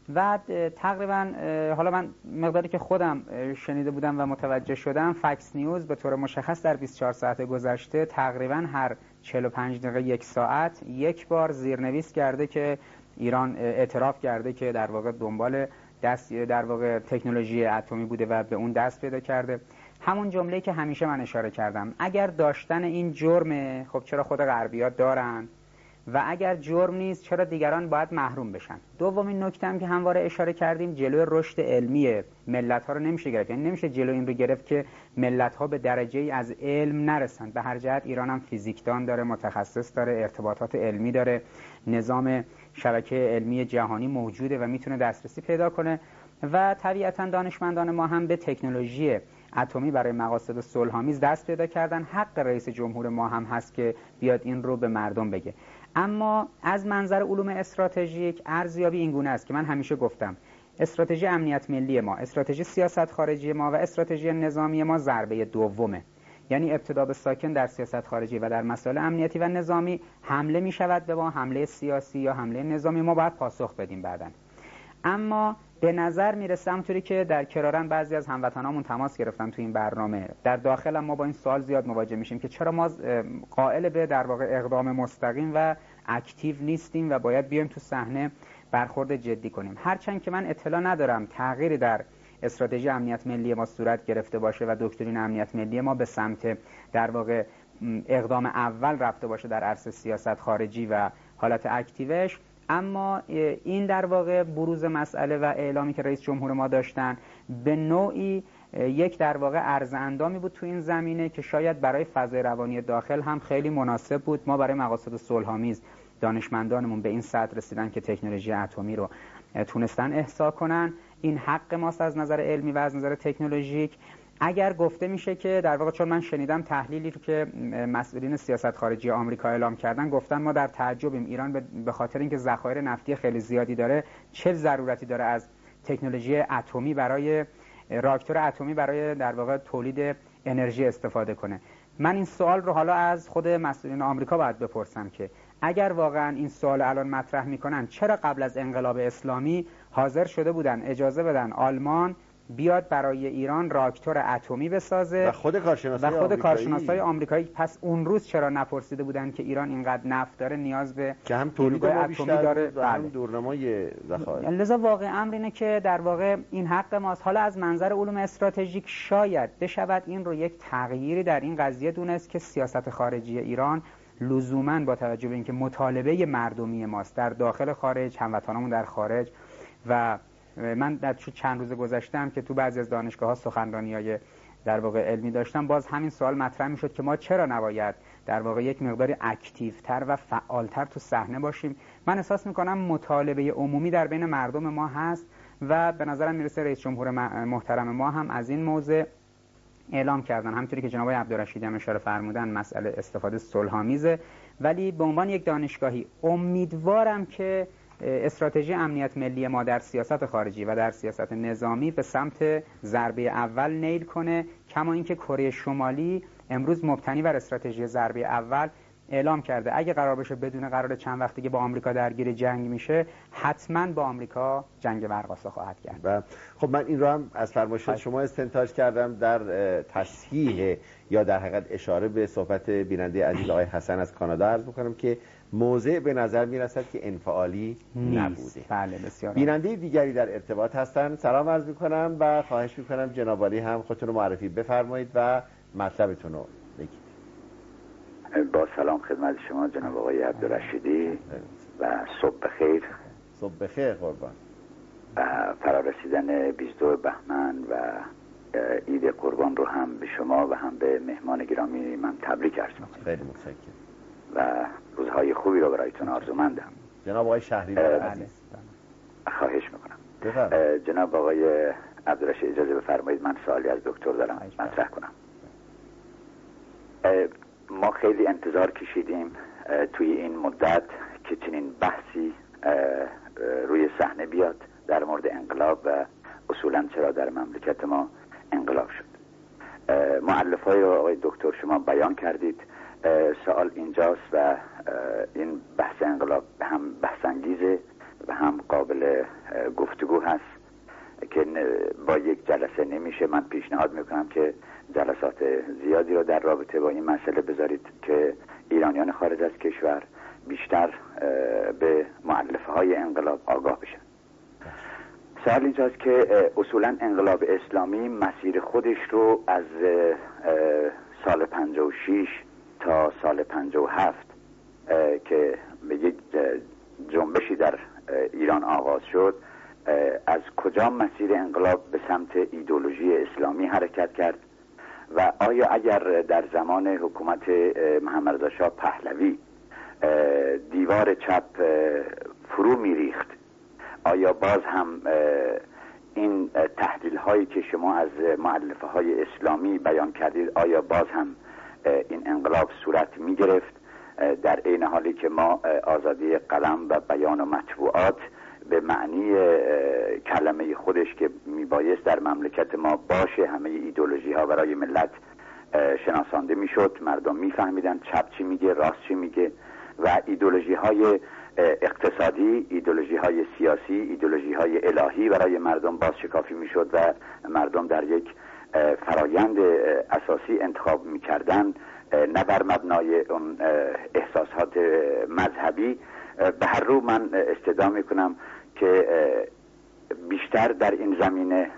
و تقریبا حالا من مقداری که خودم شنیده بودم و متوجه شدم، فکس نیوز به طور مشخص در بیست و چهار ساعت گذشته تقریبا هر چهل و پنج دقیقه یک ساعت یک بار زیرنویس کرده که ایران اعتراف کرده که در واقع دنبال دست در واقع تکنولوژی اتمی بوده و به اون دست پیدا کرده. همون جمله‌ای که همیشه من اشاره کردم، اگر داشتن این جرمه، خب چرا خود غربی‌ها دارن؟ و اگر جرم نیست چرا دیگران باید محروم بشن؟ دومین نکته هم که همواره اشاره کردیم، جلوی رشد علمی ملت‌ها رو نمیشه گرفت. یعنی نمیشه جلوی این رو گرفت که ملت‌ها به درجه‌ای از علم نرسن. به هر جهت ایران هم فیزیکدان داره، متخصص داره، ارتباطات علمی داره، نظام شبکه علمی جهانی موجوده و میتونه دسترسی پیدا کنه و طبیعتاً دانشمندان ما هم به تکنولوژی اتمی برای مقاصد صلح‌آمیز دست پیدا کردن. حق رئیس جمهور ما هم هست که بیاد این رو به مردم بگه. اما از منظر علوم استراتژیک ارزیابی این گونه است که من همیشه گفتم استراتژی امنیت ملی ما، استراتژی سیاست خارجی ما و استراتژی نظامی ما ضربه دومه. یعنی ابتدا به ساکن در سیاست خارجی و در مسائل امنیتی و نظامی حمله می شود به ما، حمله سیاسی یا حمله نظامی، ما باید پاسخ بدیم بعداً. اما به نظر میرسه همونطوری که در کرارن بعضی از هموطنامون تماس گرفتن تو این برنامه، در داخل هم ما با این سوال زیاد مواجه میشیم که چرا ما قائل به در واقع اقدام مستقیم و اکتیو نیستیم و باید بیایم تو صحنه برخورد جدی کنیم. هرچند که من اطلاع ندارم تغییری در استراتژی امنیت ملی ما صورت گرفته باشه و دکترین امنیت ملی ما به سمت در واقع اقدام اول رفته باشه در عرصه سیاست خارجی و حالت اکتیوش، اما این در واقع بروز مسئله و اعلامی که رئیس جمهور ما داشتن به نوعی یک در واقع عرض اندامی بود تو این زمینه که شاید برای فضای روانی داخل هم خیلی مناسب بود. ما برای مقاصد صلح‌آمیز دانشمندانمون به این سطح رسیدن که تکنولوژی اتمی رو تونستن احصا کنن. این حق ماست از نظر علمی و از نظر تکنولوژیک. اگر گفته میشه که در واقع، چون من شنیدم تحلیلی رو که مسئولین سیاست خارجی آمریکا اعلام کردن، گفتن ما در تعجبیم، ایران به خاطر اینکه ذخایر نفتی خیلی زیادی داره چه ضرورتی داره از تکنولوژی اتمی برای راکتور اتمی برای در واقع تولید انرژی استفاده کنه. من این سوال رو حالا از خود مسئولین آمریکا باید بپرسم که اگر واقعا این سوال الان مطرح میکنن، چرا قبل از انقلاب اسلامی حاضر شده بودن اجازه بدن آلمان بیاد برای ایران راکتور اتمی بسازه و خود کارشناسای و خود کارشناسای آمریکایی؟ پس اون روز چرا نپرسیده بودن که ایران اینقدر نفت داره، نیاز به که هم تولید اتمی داره و هم دورنمای ذخایر؟ لذا واقع امر اینه که در واقع این حق ماست. حالا از منظر علوم استراتژیک شاید بشود این رو یک تغییری در این قضیه دونست که سیاست خارجی ایران لزوماً با توجه به اینکه مطالبه مردمی ماست در داخل خارج، هموطنامون در خارج، و من در چند روز گذشتم که تو بعضی از دانشگاه‌ها سخنرانی‌های در واقع علمی داشتم، باز همین سوال مطرح می‌شد که ما چرا نباید در واقع یک مقداری اکتیوتر و فعالتر تو صحنه باشیم. من احساس می‌کنم مطالبه عمومی در بین مردم ما هست و به نظرم میرسه رئیس جمهور محترم ما هم از این موضوع اعلام کردن. همونطوری که جناب عبدالرشیدی هم اشاره فرمودن مسئله استفاده صلح‌آمیزه، ولی به عنوان یک دانشگاهی امیدوارم که استراتژی امنیت ملی ما در سیاست خارجی و در سیاست نظامی به سمت ضربه اول نیل کنه، کما اینکه کره شمالی امروز مبتنی بر استراتژی ضربه اول اعلام کرده اگه قرار بشه بدون قرار چند وقت دیگه با آمریکا درگیر جنگ میشه، حتما با آمریکا جنگ برقاسا خواهد کرد. و خب من این رو هم از فرمایشات شما استنتاج کردم در تصحیح یا در حقیقت اشاره به صحبت بیننده عزیز آقای حسن از کانادا عرض میکنم که موضع به نظر میرسد که انفعالی نبوده. بله بسیار. بیننده دیگری در ارتباط هستند. سلام عرض میکنم و خواهش میکنم جناب عالی هم خودتون رو معرفی بفرمایید و مطلبتون رو بگید. با سلام خدمت شما جناب آقای عبدالرشیدی و صبح بخیر. صبح بخیر قربان. فرارسیدن بیست و دو بهمن و عید قربان رو هم به شما و هم به مهمان گرامی من تبریک عرض میکنم. خیلی متشکرم و روزهای خوبی رو برایتون آرزومندم. جناب آقای شهریور عزیز خواهش میکنم. جناب آقای عبدالرشید اجازه بفرمایید من سوالی از دکتر دارم مطرح کنم. ما خیلی انتظار کشیدیم توی این مدت که چنین بحثی روی صحنه بیاد در مورد انقلاب و اصولا چرا در مملکت ما انقلاب شد. مؤلفه‌ای رو آقای دکتر شما بیان کردید. سوال اینجاست و این بحث انقلاب هم بحث انگیزه و هم قابل گفتگو هست که با یک جلسه نمیشه. من پیشنهاد میکنم که جلسات زیادی رو در رابطه با این مسئله بذارید که ایرانیان خارج از کشور بیشتر به مؤلفه های انقلاب آگاه بشن. سوال اینجاست که اصولا انقلاب اسلامی مسیر خودش رو از سال پنجاه و شش تا سال پنجاه و هفت که به یک جنبشی در ایران آغاز شد، از کجا مسیر انقلاب به سمت ایدئولوژی اسلامی حرکت کرد و آیا اگر در زمان حکومت محمد رضا شاه پهلوی دیوار چپ فرو میریخت، آیا باز هم این تحلیل هایی که شما از مؤلفه های اسلامی بیان کردید آیا باز هم این انقلاب صورت می گرفت، در این حالی که ما آزادی قلم و بیان و مطبوعات به معنی کلمه خودش که میبایست در مملکت ما باشه، همه ایدئولوژی ها برای ملت شناسانده میشد، مردم میفهمیدن چپ چی میگه راست چی میگه و ایدئولوژی های اقتصادی، ایدئولوژی های سیاسی، ایدئولوژی های الهی برای مردم باز شکافی میشد و مردم در یک فرایند اساسی انتخاب میکردن، نه بر مبنای اون احساسات مذهبی. به هر رو من استدعا میکنم که بیشتر در این زمینه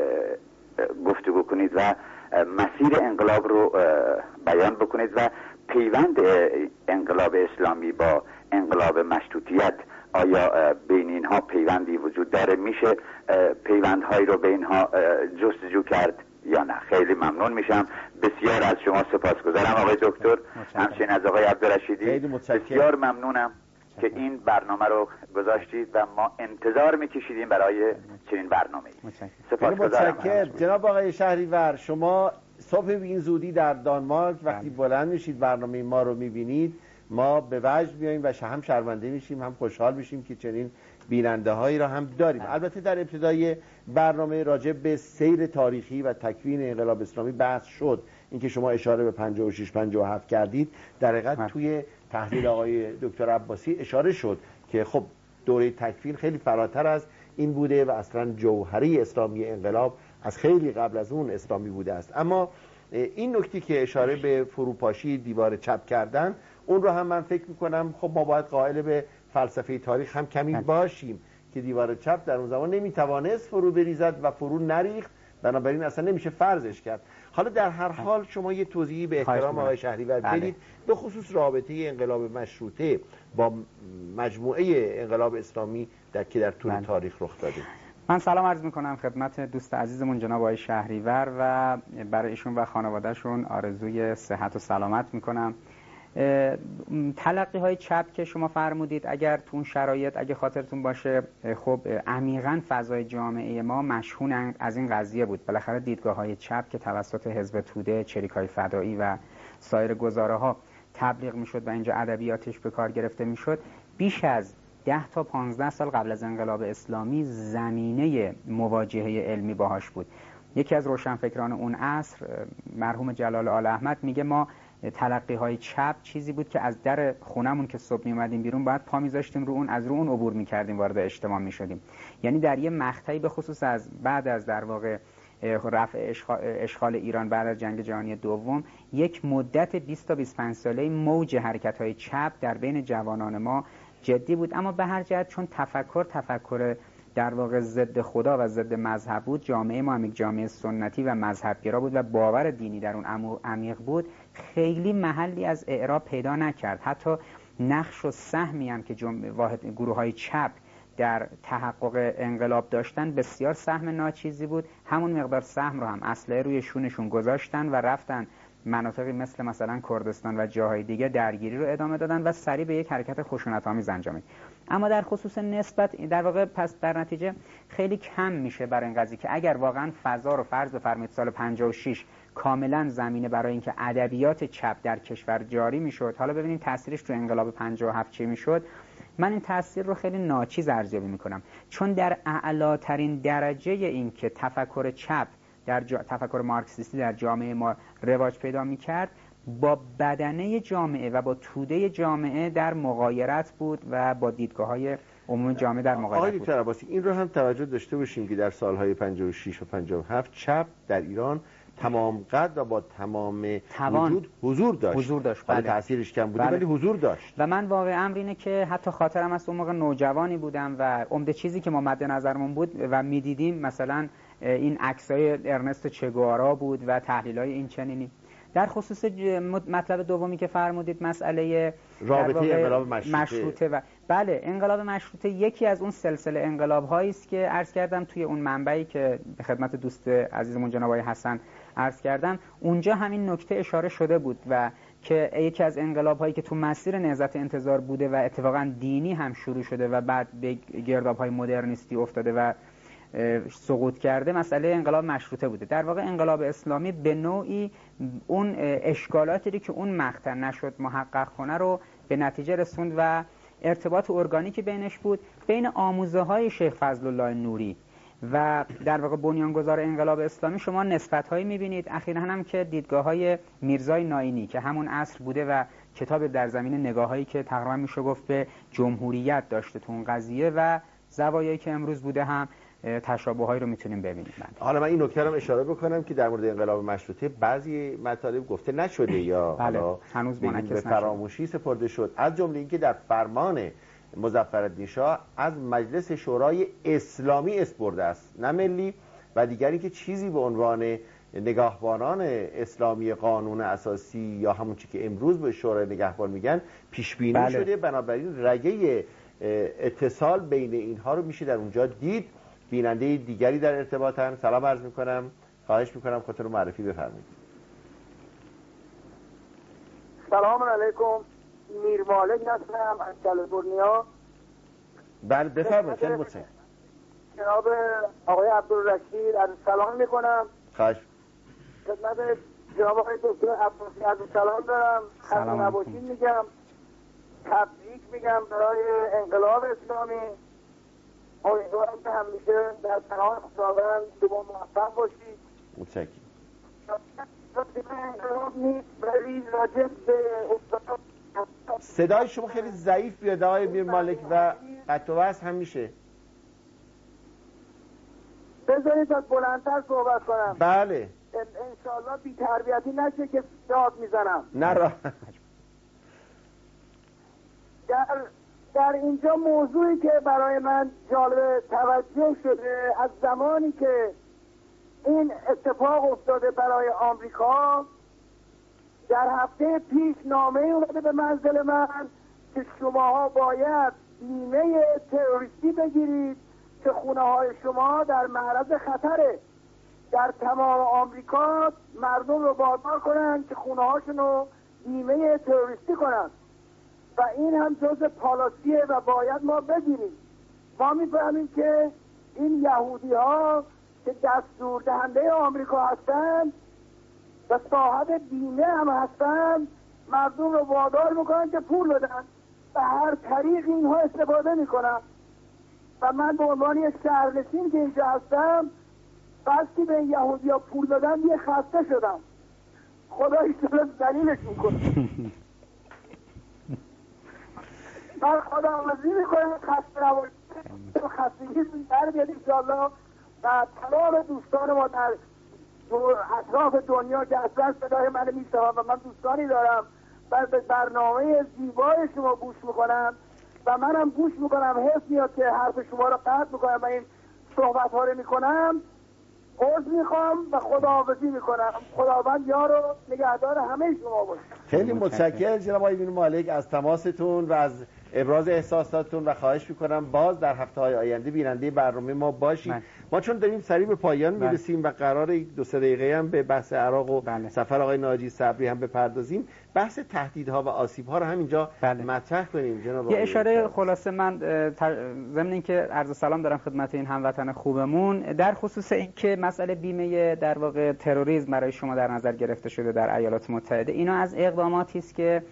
گفتگو کنید و مسیر انقلاب رو بیان بکنید و پیوند انقلاب اسلامی با انقلاب مشروطیت، آیا بین اینها پیوندی وجود داره؟ میشه پیوندهایی رو بین اینها جستجو کرد یا نه؟ خیلی ممنون میشم. بسیار از شما سپاسگزارم آقای دکتر، همچنین از آقای عبدالرشیدی. بسیار ممنونم که این برنامه رو گذاشتید و ما انتظار میکشیدیم برای چنین برنامه‌ای. سپاسگزارم. جناب آقای شهریور، شما صبح این زودی در دانمارک وقتی بلند میشید برنامه ما رو میبینید، ما به وجد میاییم و هم شرمنده میشیم هم خوشحال میشیم که چنین بیننده هایی را هم داریم. البته در ابتدای برنامه راجع به سیر تاریخی و تکوین انقلاب اسلامی بحث شد. اینکه شما اشاره به پنجاه و شش پنجاه و هفت کردید، در حقیقت توی تحلیل آقای دکتر عباسی اشاره شد که خب دوره تکوین خیلی فراتر از این بوده و اصلا جوهری اسلامی انقلاب از خیلی قبل از اون اسلامی بوده است. اما این نکته که اشاره به فروپاشی دیوار چپ کردن، اون رو هم من فکر میکنم خب ما باید قائل به فلسفه تاریخ هم کمی باشیم که دیوار چپ در اون زمان نمیتوانست فرو بریزد و فرو نریخت، بنابراین اصلا نمیشه فرضش کرد. حالا در هر حال شما یه توضیحی به احترام آقای شهریور بدید به خصوص رابطه انقلاب مشروطه با مجموعه انقلاب اسلامی در که در طول من. تاریخ رخ داده. من سلام عرض میکنم خدمت دوست عزیزمون جناب آقای شهریور و برای ایشون و خانوادهشون آرزوی صحت و سلامت میکنم. تلقی های چپ که شما فرمودید، اگر تو اون شرایط اگه خاطرتون باشه، خب عمیقاً فضای جامعه ما مشحون از این قضیه بود. بالاخره دیدگاه های چپ که توسط حزب توده، چریکای فدایی و سایر گزاره ها تبلیغ میشد و اینجا ادبیاتش به کار گرفته میشد، بیش از ده تا پانزده سال قبل از انقلاب اسلامی زمینه مواجهه علمی باهاش بود. یکی از روشنفکران اون عصر مرحوم جلال آل احمد میگه ما تلقی های چپ چیزی بود که از در خونمون که صبح می اومدیم بیرون باید پا میذاشتیم رو اون، از رو اون عبور میکردیم، وارد اجتماع میشدیم. یعنی در یه مقطعی به خصوص از بعد از در واقع رفع اشغال ایران بعد از جنگ جهانی دوم، یک مدت بیست تا بیست و پنج ساله موج حرکت‌های چپ در بین جوانان ما جدی بود. اما به هر جهت چون تفکر تفکر در واقع ضد خدا و ضد مذهب بود، جامعه ما هم یک جامعه سنتی و مذهبگرا بود و باور دینی در اون عمیق بود، خیلی محلی از اعراب پیدا نکرد. حتی نقش و سهمی هم که واحد گروه‌های چپ در تحقق انقلاب داشتن بسیار سهم ناچیزی بود. همون مقدار سهم رو هم اسلحه روی شونشون گذاشتن و رفتن مناطقی مثل مثلا کردستان و جاهای دیگه درگیری رو ادامه دادن و سریع به یک حرکت خشونت‌آمیز انجامید. اما در خصوص نسبت در واقع پس در نتیجه خیلی کم میشه برای این قضیه که اگر واقعا فضا رو فرض بفرمایید سال پنجاه و شش کاملا زمینه برای اینکه ادبیات چپ در کشور جاری میشد، حالا ببینید تاثیرش تو انقلاب پنجاه و هفت چی میشد. من این تاثیر رو خیلی ناچیز ارزیابی میکنم، چون در اعلاترین درجه این که تفکر چپ در جا... تفکر مارکسیستی در جامعه ما رواج پیدا میکرد، با بدنه جامعه و با توده جامعه در مغایرت بود و با دیدگاه‌های عموم جامعه در مغایرت بود. آقای دکتر عباسی، این رو هم توجه داشته باشیم که در سالهای پنجاه و شش و پنجاه و هفت چپ در ایران تمام قد و با تمام وجود حضور داشت. حضور داشت. بله. بله. تأثیرش کم بوده، بله. ولی حضور داشت. و من واقعا امر اینه که حتی خاطرم از اون موقع نوجوانی بودم و عمده چیزی که ما مد نظرمون بود و میدیدیم مثلا این عکسای ارنست چگوارا بود و تحلیل‌های این چنینی. در خصوص مطلب دومی که فرمودید، مسئله رابطه انقلاب مشروطه. مشروطه و بله، انقلاب مشروطه یکی از اون سلسله انقلاب‌هایی است که عرض کردم توی اون منبعی که به خدمت دوست عزیزمون جناب آقای حسن عرض کردم، اونجا همین نکته اشاره شده بود و که یکی از انقلاب‌هایی که تو مسیر نهضت انتظار بوده و اتفاقا دینی هم شروع شده و بعد به گرداب‌های مدرنیستی افتاده و سقوط کرده، مسئله انقلاب مشروطه بوده. در واقع انقلاب اسلامی به نوعی اون اشکالاتی که اون مقطع نشد محقق کنه رو به نتیجه رسوند و ارتباط ارگانیکی بینش بود بین آموزه های شیخ فضل الله نوری و در واقع بنیانگذار انقلاب اسلامی. شما نسبت‌هایی می‌بینید اخیراً هم که دیدگاه‌های میرزای ناینی که همون عصر بوده و کتاب در زمین نگاه‌هایی که تقریبا میشه گفت به جمهوریت داشته تو اون قضیه و زوایایی که امروز بوده هم تشابه‌هایی رو میتونیم ببینیم. حالا من این نکته رو اشاره بکنم که در مورد انقلاب مشروطه بعضی مطالب گفته نشده یا بله. حالا هنوز به فراموشی سپرده شد، از جمله اینکه در فرمان مظفرالدین شاه از مجلس شورای اسلامی اسپرده است، نه ملی، و دیگری که چیزی به عنوان نگهبانان اسلامی قانون اساسی یا همون چیزی که امروز به شورای نگهبان میگن پیش بینی بله. شده. بنابراین رگه اتصال بین اینها رو میشه در اونجا دید. بیننده دیگری در ارتباطن. سلام عرض میکنم، خواهش میکنم خودتون رو معرفی بفرمایید. سلام علیکم، میر مالک هستم از کالیفرنیا. بله بفرمایید. خیلی متشکرم. جناب آقای عبدالرشید از سلام میکنم. خواهش. خدمت جناب آقای دکتر عباسی از سلام دارم. خسته نباشید میگم. تبریک میگم برای انقلاب اسلامی. امیدوارم که همیشه در پناه خداوند شما موفق باشید. متشکرم. صدای شما خیلی ضعیف بیاد آقای میر مالک و قطع و وصل هم میشه. بذارید از بلندتر صحبت کنم. بله. انشالله بی تربیتی نشه که داد میزنم. نه را. در در اینجا موضوعی که برای من جالب توجه شده، از زمانی که این اتفاق افتاده برای آمریکا، در هفته پیش نامه اومده به منزل من که شماها باید بیمه تروریستی بگیرید که خونه های شما در معرض خطره. در تمام آمریکا مردم رو وادار کنن که خونه هاشون رو بیمه تروریستی کنن و این هم جز پالیسیه و باید ما بگیریم. ما میفهمیم که این یهودی ها که دستور دهنده آمریکا هستند و صاحب بیمه هم هستند، مردم رو وادار میکنن که پول بدن و هر طریق اینها استفاده میکنن. و من به عنوان یک شهرنشین که اینجا هستم، بس که به این یهودی ها پول دادن یه خسته شدم. خدا ایشالا ذلیلش میکنه. من خدا آموزی میکنم خسته نباشید، خستگی در بیاد ایشالا و تمام دوستان ما در اطراف دنیا که اصلا صدای من میشنوند و من دوستانی دارم و به برنامه زیبای شما گوش میکنم و منم گوش میکنم، حس میاد که حرف شما رو قطع میکنم و این صحبت ها رو میکنم. عذر میخوام و خداحافظی میکنم. خداوند یار و نگهدار همه شما باشه. خیلی متشکرم جناب آقای مالک از تماستون و از ابراز احساساتتون و خواهش میکنم باز در هفته‌های آینده بیننده برنامه ما باشید. بله. ما چون داریم سریع به پایان بله. میرسیم و قراره دو سه دقیقه هم به بحث عراق و بله. سفر آقای ناجی صبری هم بپردازیم، بحث تهدیدها و آسیب‌ها رو همینجا بله. مطرح کنیم. جناب یه اشاره خلاصه من ضمن اینکه عرض سلام دارم خدمت این هموطن خوبمون در خصوص اینکه مسئله بیمه در واقع تروریسم برای شما در نظر گرفته شده در ایالات متحده، اینا از اقداماتی است که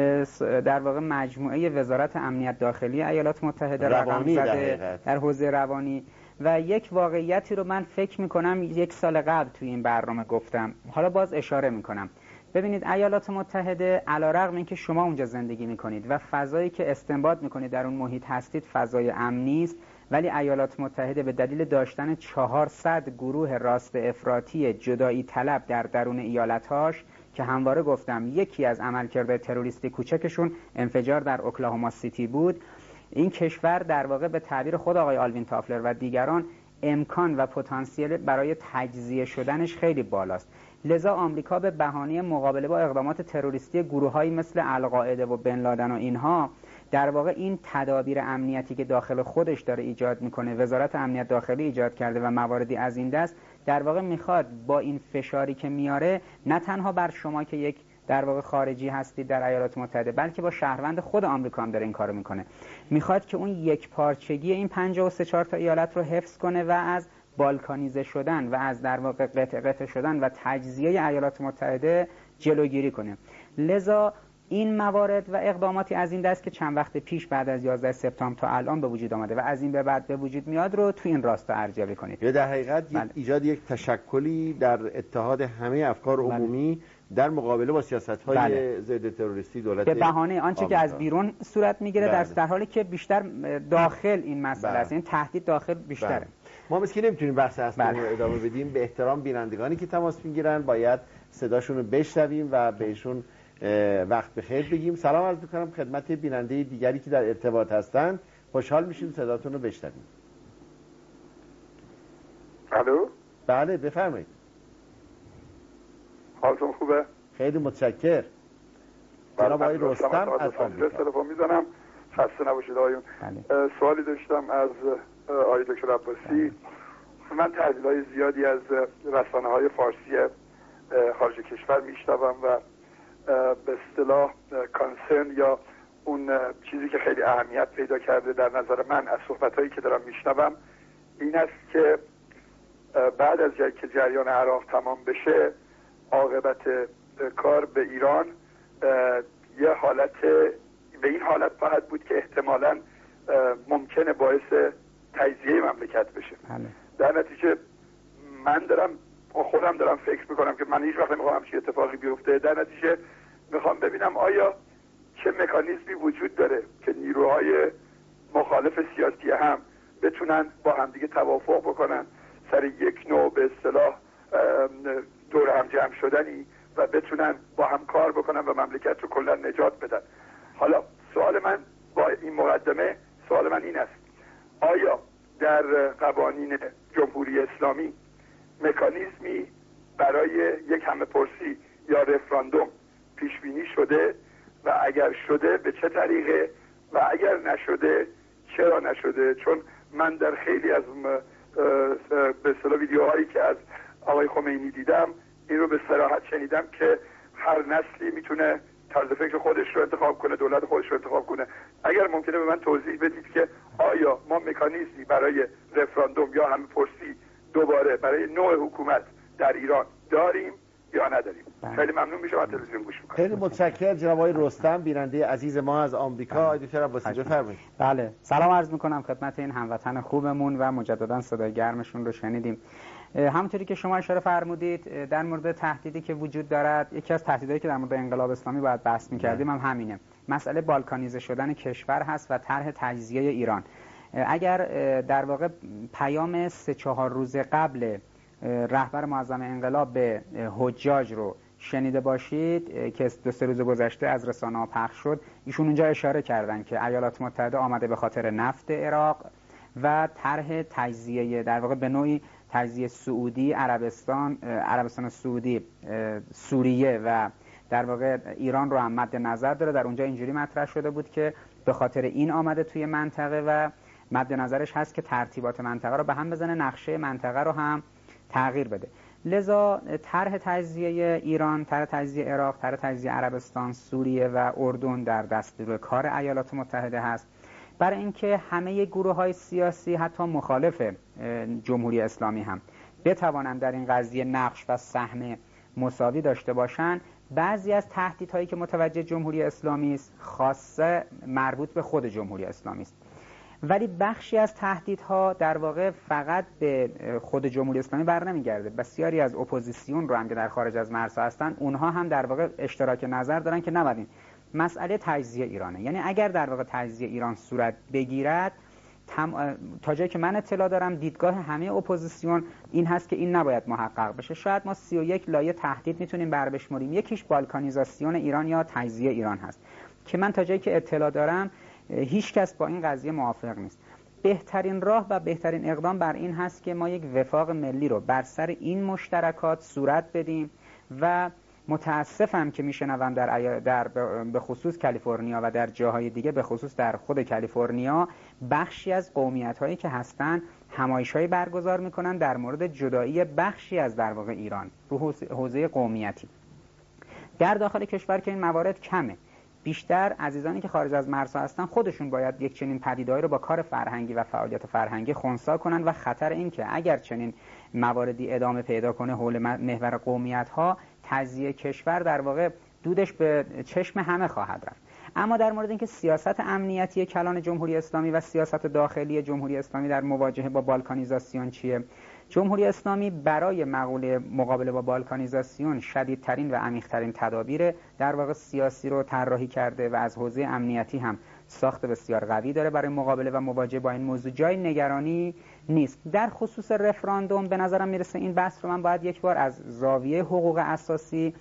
در واقع مجموعه وزارت امنیت داخلی ایالات متحده رقم زده در حوزه روانی و یک واقعیتی رو من فکر میکنم یک سال قبل توی این برنامه گفتم، حالا باز اشاره میکنم. ببینید ایالات متحده علیرغم اینکه شما اونجا زندگی میکنید و فضایی که استنباط میکنید در اون محیط هستید فضای امنی است، ولی ایالات متحده به دلیل داشتن چهارصد گروه راست افراطی جدایی طلب در درون ایالت‌هاش که همواره گفتم یکی از عملکردهای تروریستی کوچکشون انفجار در اوکلاهوما سیتی بود، این کشور در واقع به تعبیر خود آقای آلوین تافلر و دیگران امکان و پتانسیل برای تجزیه شدنش خیلی بالاست. لذا آمریکا به بهانه مقابله با اقدامات تروریستی گروه‌هایی مثل القاعده و بن لادن و اینها در واقع این تدابیر امنیتی که داخل خودش داره ایجاد میکنه، وزارت امنیت داخلی ایجاد کرده و مواردی از این دست، در واقع میخواد با این فشاری که میاره نه تنها بر شما که یک در واقع خارجی هستید در ایالات متحده، بلکه با شهروند خود آمریکا هم داره این کارو میکنه. میخواد که اون یک پارچگی این پنجاه و سه چهار تا ایالت رو حفظ کنه و از بالکانیزه شدن و از در واقع قطع قطع شدن و تجزیه ایالات متحده جلوگیری کنه. لذا این موارد و اقداماتی از این دست که چند وقت پیش بعد از یازده سپتامبر تا الان به وجود آمده و از این به بعد به وجود میاد رو تو این راستا ارزیابی کنید. یا در حقیقت بله. ایجاد یک تشکلی در اتحاد همه افکار عمومی بله. در مقابله با سیاست‌های بله. ضد تروریستی دولت به بهانه آنچه که از بیرون صورت میگیره بله. در در حالی که بیشتر داخل این مسئله است، این تهدید داخل بیشتره. بله. ما مثل که نمیتونیم بحث اصلی رو بله. ادامه بدیم. به احترام بینندگانی که تماس میگیرن باید صداشون رو بشنویم و بهشون وقت بخیر بگیم. سلام عرض می‌کنم خدمت بیننده دیگری که در ارتباط هستن. خوشحال میشیم صداتون رو بشنویم. الو؟ بله بفرمایید. حالتون خوبه؟ خیلی متشکر. جناب آقای رستم از آمریکا تلفن میزنم. خسته نباشید آقایون. سوالی داشتم از آقای دکتر عباسی. من تحلیل‌های زیادی از رسانه‌های فارسی خارج کشور میشنوم و به اصطلاح کانسرن یا اون چیزی که خیلی اهمیت پیدا کرده در نظر من از صحبت‌هایی که دارم میشنوم این است که بعد از جایی که جریان عراق تمام بشه عاقبت کار به ایران یه حالت به این حالت خواهد بود که احتمالاً ممکنه باعث تجزیه مملکت بشه. در نتیجه من دارم خودم دارم فکر میکنم که من هیچ وقت نمیخوام همچین اتفاقی بیفته. در نتیجه میخوام ببینم آیا چه مکانیزمی وجود داره که نیروهای مخالف سیاسی هم بتونن با همدیگه توافق بکنن سر یک نوع به اصطلاح دور هم جمع شدنی و بتونن با هم کار بکنن و مملکت رو کلا نجات بدن. حالا سوال من با این مقدمه سوال من این است: آیا در قوانین جمهوری اسلامی مکانیزمی برای یک همه پرسی یا رفراندوم پیش بینی شده و اگر شده به چه طریقه و اگر نشده چرا نشده؟ چون من در خیلی از به اصطلاح ویدیوهایی که از آقای خمینی دیدم این رو به صراحت شنیدم که هر نسلی میتونه طرز فکر خودش رو انتخاب کنه، دولت خودش رو انتخاب کنه. اگر ممکنه به من توضیح بدید که آیا ما مکانیزمی برای رفراندوم یا همه پرسی دوباره برای نوع حکومت در ایران داریم یا نداریم؟ بله. خیلی ممنون میشم از تلویزیون گوش میکنم. خیلی متشکرم جناب آقای رستم بیننده عزیز ما از آمریکا. دکتر عباسی بفرمایید. بله سلام عرض میکنم خدمت این هموطن خوبمون و مجددا صدای گرمشون رو شنیدیم. همونطوری که شما اشاره فرمودید در مورد تهدیدی که وجود دارد، یکی از تهدیدهایی که در مورد انقلاب اسلامی باید بحث می‌کردیم هم همینه، مسئله بالکانیزه شدن کشور هست و طرح تجزیه ایران. اگر در واقع پیام سه چهار روز قبل رهبر معظم انقلاب به حجاج رو شنیده باشید که دو سه روز گذشته از رسانه‌ها پخش شد، ایشون اونجا اشاره کردن که ایالات متحده آمده به خاطر نفت عراق و طرح تجزیه، در واقع به نوعی تجزیه سعودی، عربستان عربستان سعودی، سوریه و در واقع ایران رو هم مد نظر داره. در اونجا اینجوری مطرح شده بود که به خاطر این آمده توی منطقه و مد نظرش هست که ترتیبات منطقه رو به هم بزنه، نقشه منطقه رو هم تغییر بده. لذا طرح تجزیه ایران، طرح تجزیه عراق، طرح تجزیه عربستان، سوریه و اردن در دستور کار ایالات متحده هست، برای اینکه همه گروه‌های سیاسی حتی مخالف جمهوری اسلامی هم بتوانند در این قضیه نقش و سهم مساوی داشته باشند. بعضی از تهدیدهایی که متوجه جمهوری اسلامی است خاصه مربوط به خود جمهوری اسلامی است، ولی بخشی از تهدیدها در واقع فقط به خود جمهوری اسلامی برنمیگرده. بسیاری از اپوزیسیون رو هم که در خارج از مرزها هستن، اونها هم در واقع اشتراک نظر دارن که نباید مسئله تجزیه ایرانه. یعنی اگر در واقع تجزیه ایران صورت بگیرد، تا جایی که من اطلاع دارم دیدگاه همه اپوزیسیون این هست که این نباید محقق بشه. شاید ما سی و یک لایه تهدید میتونیم بر بشمریم، یکیش بالکانیزاسیون ایران یا تجزیه ایران هست که من تا جایی که اطلاع دارم هیچ کس با این قضیه موافق نیست. بهترین راه و بهترین اقدام بر این هست که ما یک وفاق ملی رو بر سر این مشترکات صورت بدیم و متاسفم که میشنوم در, در به خصوص کالیفرنیا و در جاهای دیگه، به خصوص در خود کالیفرنیا، بخشی از قومیت‌هایی که هستن همایش‌هایی برگزار میکنن در مورد جدایی بخشی از در واقع ایران رو حوزه قومیتی. در داخل کشور که این موارد کمه، بیشتر عزیزانی که خارج از مرزها هستن خودشون باید یک چنین پدیده‌ای رو با کار فرهنگی و فعالیت فرهنگی خنثی کنن و خطر این که اگر چنین مواردی ادامه پیدا کنه حول محور قومیت‌ها، تجزیه کشور در واقع دودش به چشم همه خواهد رفت. اما در مورد اینکه سیاست امنیتی کلان جمهوری اسلامی و سیاست داخلی جمهوری اسلامی در مواجهه با بالکانیزاسیون چیه، جمهوری اسلامی برای مقوله مقابله با بالکانیزاسیون شدیدترین و عمیق‌ترین تدابیر در واقع سیاسی رو طراحی کرده و از حوزه امنیتی هم ساخت بسیار قوی داره برای مقابله و مواجهه با این موضوع. جای نگرانی نیست. در خصوص رفراندوم به نظرم میرسه این بحث رو من باید یک بار از زاویه حقوق اساسی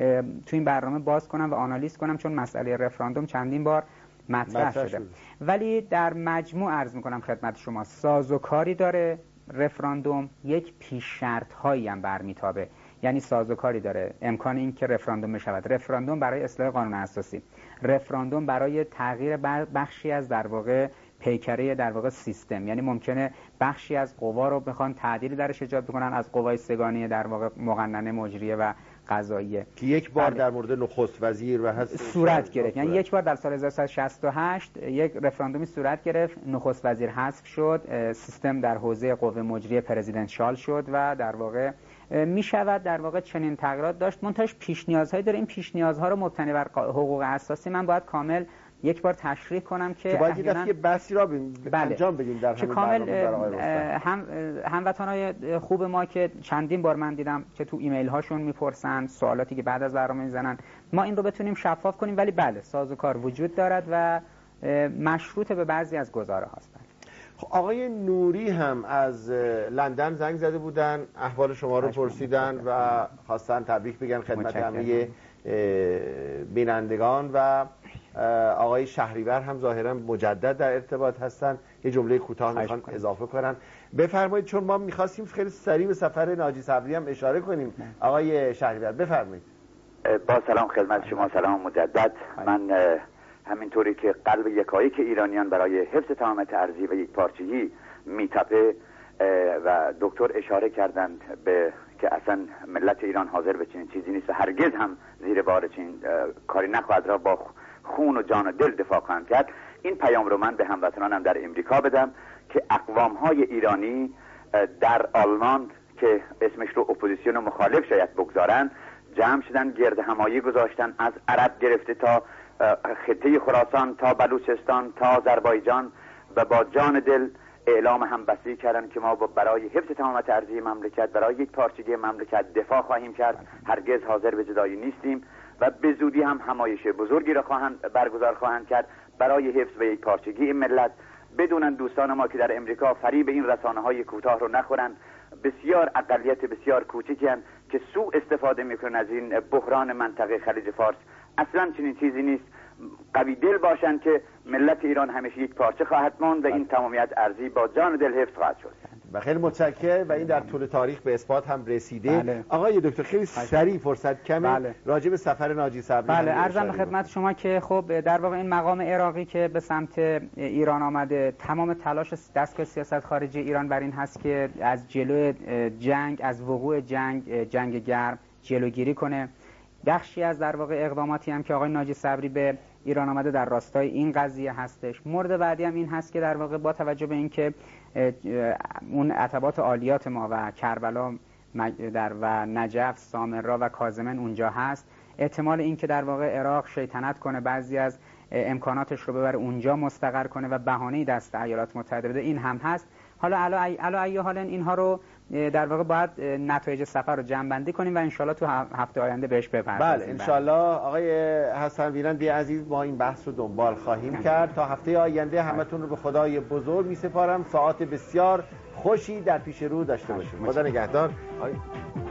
تو این برنامه باز کنم و آنالیز کنم، چون مسئله رفراندوم چندین بار مطرح شده. شده ولی در مجموع عرض میکنم خدمت شما سازوکاری داره رفراندوم، یک پیش شرط هایی هم برمیتابه، یعنی سازوکاری داره امکان این که رفراندوم بشود، رفراندوم برای اصلاح قانون اساسی، رفراندوم برای تغییر بخشی از در واقع پیکره در واقع سیستم، یعنی ممکنه بخشی از قوا رو بخوان تعدیلی درش ایجاد بکنن از قوای سگانه در واقع مقننه مجریه و قضاییه که یک بار در مورد نخست وزیر و هست صورت گرفت. یعنی یک بار در سال هزار و سیصد و شصت و هشت یک رفراندومی صورت گرفت، نخست وزیر حذف شد، سیستم در حوزه قوه مجریه پرزیدنشال شد و در واقع می شود در واقع چنین تغییرات داشت. منتهاش پیش نیازهایی داره. این پیش نیازها رو مبتنی بر حقوق اساسی من باید کامل یک بار تشریح کنم که که باید یه بحثی را بله. انجام بدیم در همین برنامه. هم هموطنای خوب ما که چندین بار من دیدم که تو ایمیل هاشون میپرسن سوالاتی که بعد از برنامه میزنن، ما این رو بتونیم شفاف کنیم. ولی بله سازوکار وجود دارد و مشروط به بعضی از گزاره هستند. آقای نوری هم از لندن زنگ زده بودن، احوال شما رو پرسیدن و خواستن تبریک بگن خدمت همه بینندگان و آقای شهریور هم ظاهرا مجدد در ارتباط هستن. یه جمله کوتاه میخوان اضافه کنن. بفرمایید، چون ما میخواستیم خیلی سریع به سفر ناجی صبری هم اشاره کنیم. آقای شهریور بفرمایید. با سلام خدمت شما، سلام مجدد. من همینطوری که قلب یکایک ایرانیان برای حفظ تمامیت ارضی و یکپارچگی میتپه و دکتر اشاره کردند به که اصلا ملت ایران حاضر به چنین چیزی نیست و هرگز هم زیر بار چنین کاری نخواهد را با خون و جان و دل دفاع خواهند کرد. این پیام رو من به هموطنانم در امریکا بدم که اقوام‌های ایرانی در آلمان که اسمش رو اپوزیسیون و مخالف شاید بگذارن جمع شدن، گرد همایی گذاشتن، از عرب گرفته تا خطه خراسان تا بلوچستان تا آذربایجان و با جان دل اعلام همبستگی کردن که ما با برای حفظ تمامیت ارضی مملکت، برای یک پارچگی مملکت دفاع خواهیم کرد، هرگز حاضر به جدایی نیستیم و به زودی هم همایش بزرگی را خواهند برگزار خواهند کرد برای حفظ و یک پارچگی این ملت. بدونن دوستان ما که در امریکا فریب این رسانه های کوتاه رو نخورن، بسیار اقلیت بسیار کوچکی هستند که سوء استفاده میکنن از این بحران منطقه خلیج فارس. اصلا چنین چیزی نیست. قوی دل باشند که ملت ایران همیشه یک پارچه خواهد ماند و این تمامیت ارضی با جان و دل حفظ خواهد شد. و خیلی متشکرم و این در طول تاریخ به اثبات هم رسیده. بله. آقای دکتر خیلی سریع فرصت کمه، بله. راجع به سفر ناجی صبری بله عرضم به خدمت شما که خب در واقع این مقام عراقی که به سمت ایران آمده، تمام تلاش دستگاه سیاست خارجی ایران بر این هست که از جلو جنگ، از وقوع جنگ جنگ گرم جلوگیری کنه. بخشی از در واقع اقداماتی هم که آقای ناجی صبری به ایران آمده در راستای این قضیه هستش. مورد بعدی هم این هست که در واقع با توجه به اینکه اون عتبات عالیات ما و کربلا در و نجف، سامرا و کاظمن اونجا هست، احتمال این که در واقع عراق شیطنت کنه، بعضی از امکاناتش رو ببره اونجا مستقر کنه و بهانه‌ای دست ایالات متحده بده، این هم هست. حالا علا ای حال اینها رو در واقع باید نتایج سفر رو جمع بندی کنیم و انشالله تو هفته آینده بهش بپردازیم. بله انشالله. آقای حسن ویرندی عزیز ما این بحث رو دنبال خواهیم بله. کرد. تا هفته آینده همتون رو به خدای بزرگ می سپارم. ساعات بسیار خوشی در پیش رو داشته باشیم. خدا نگهدار.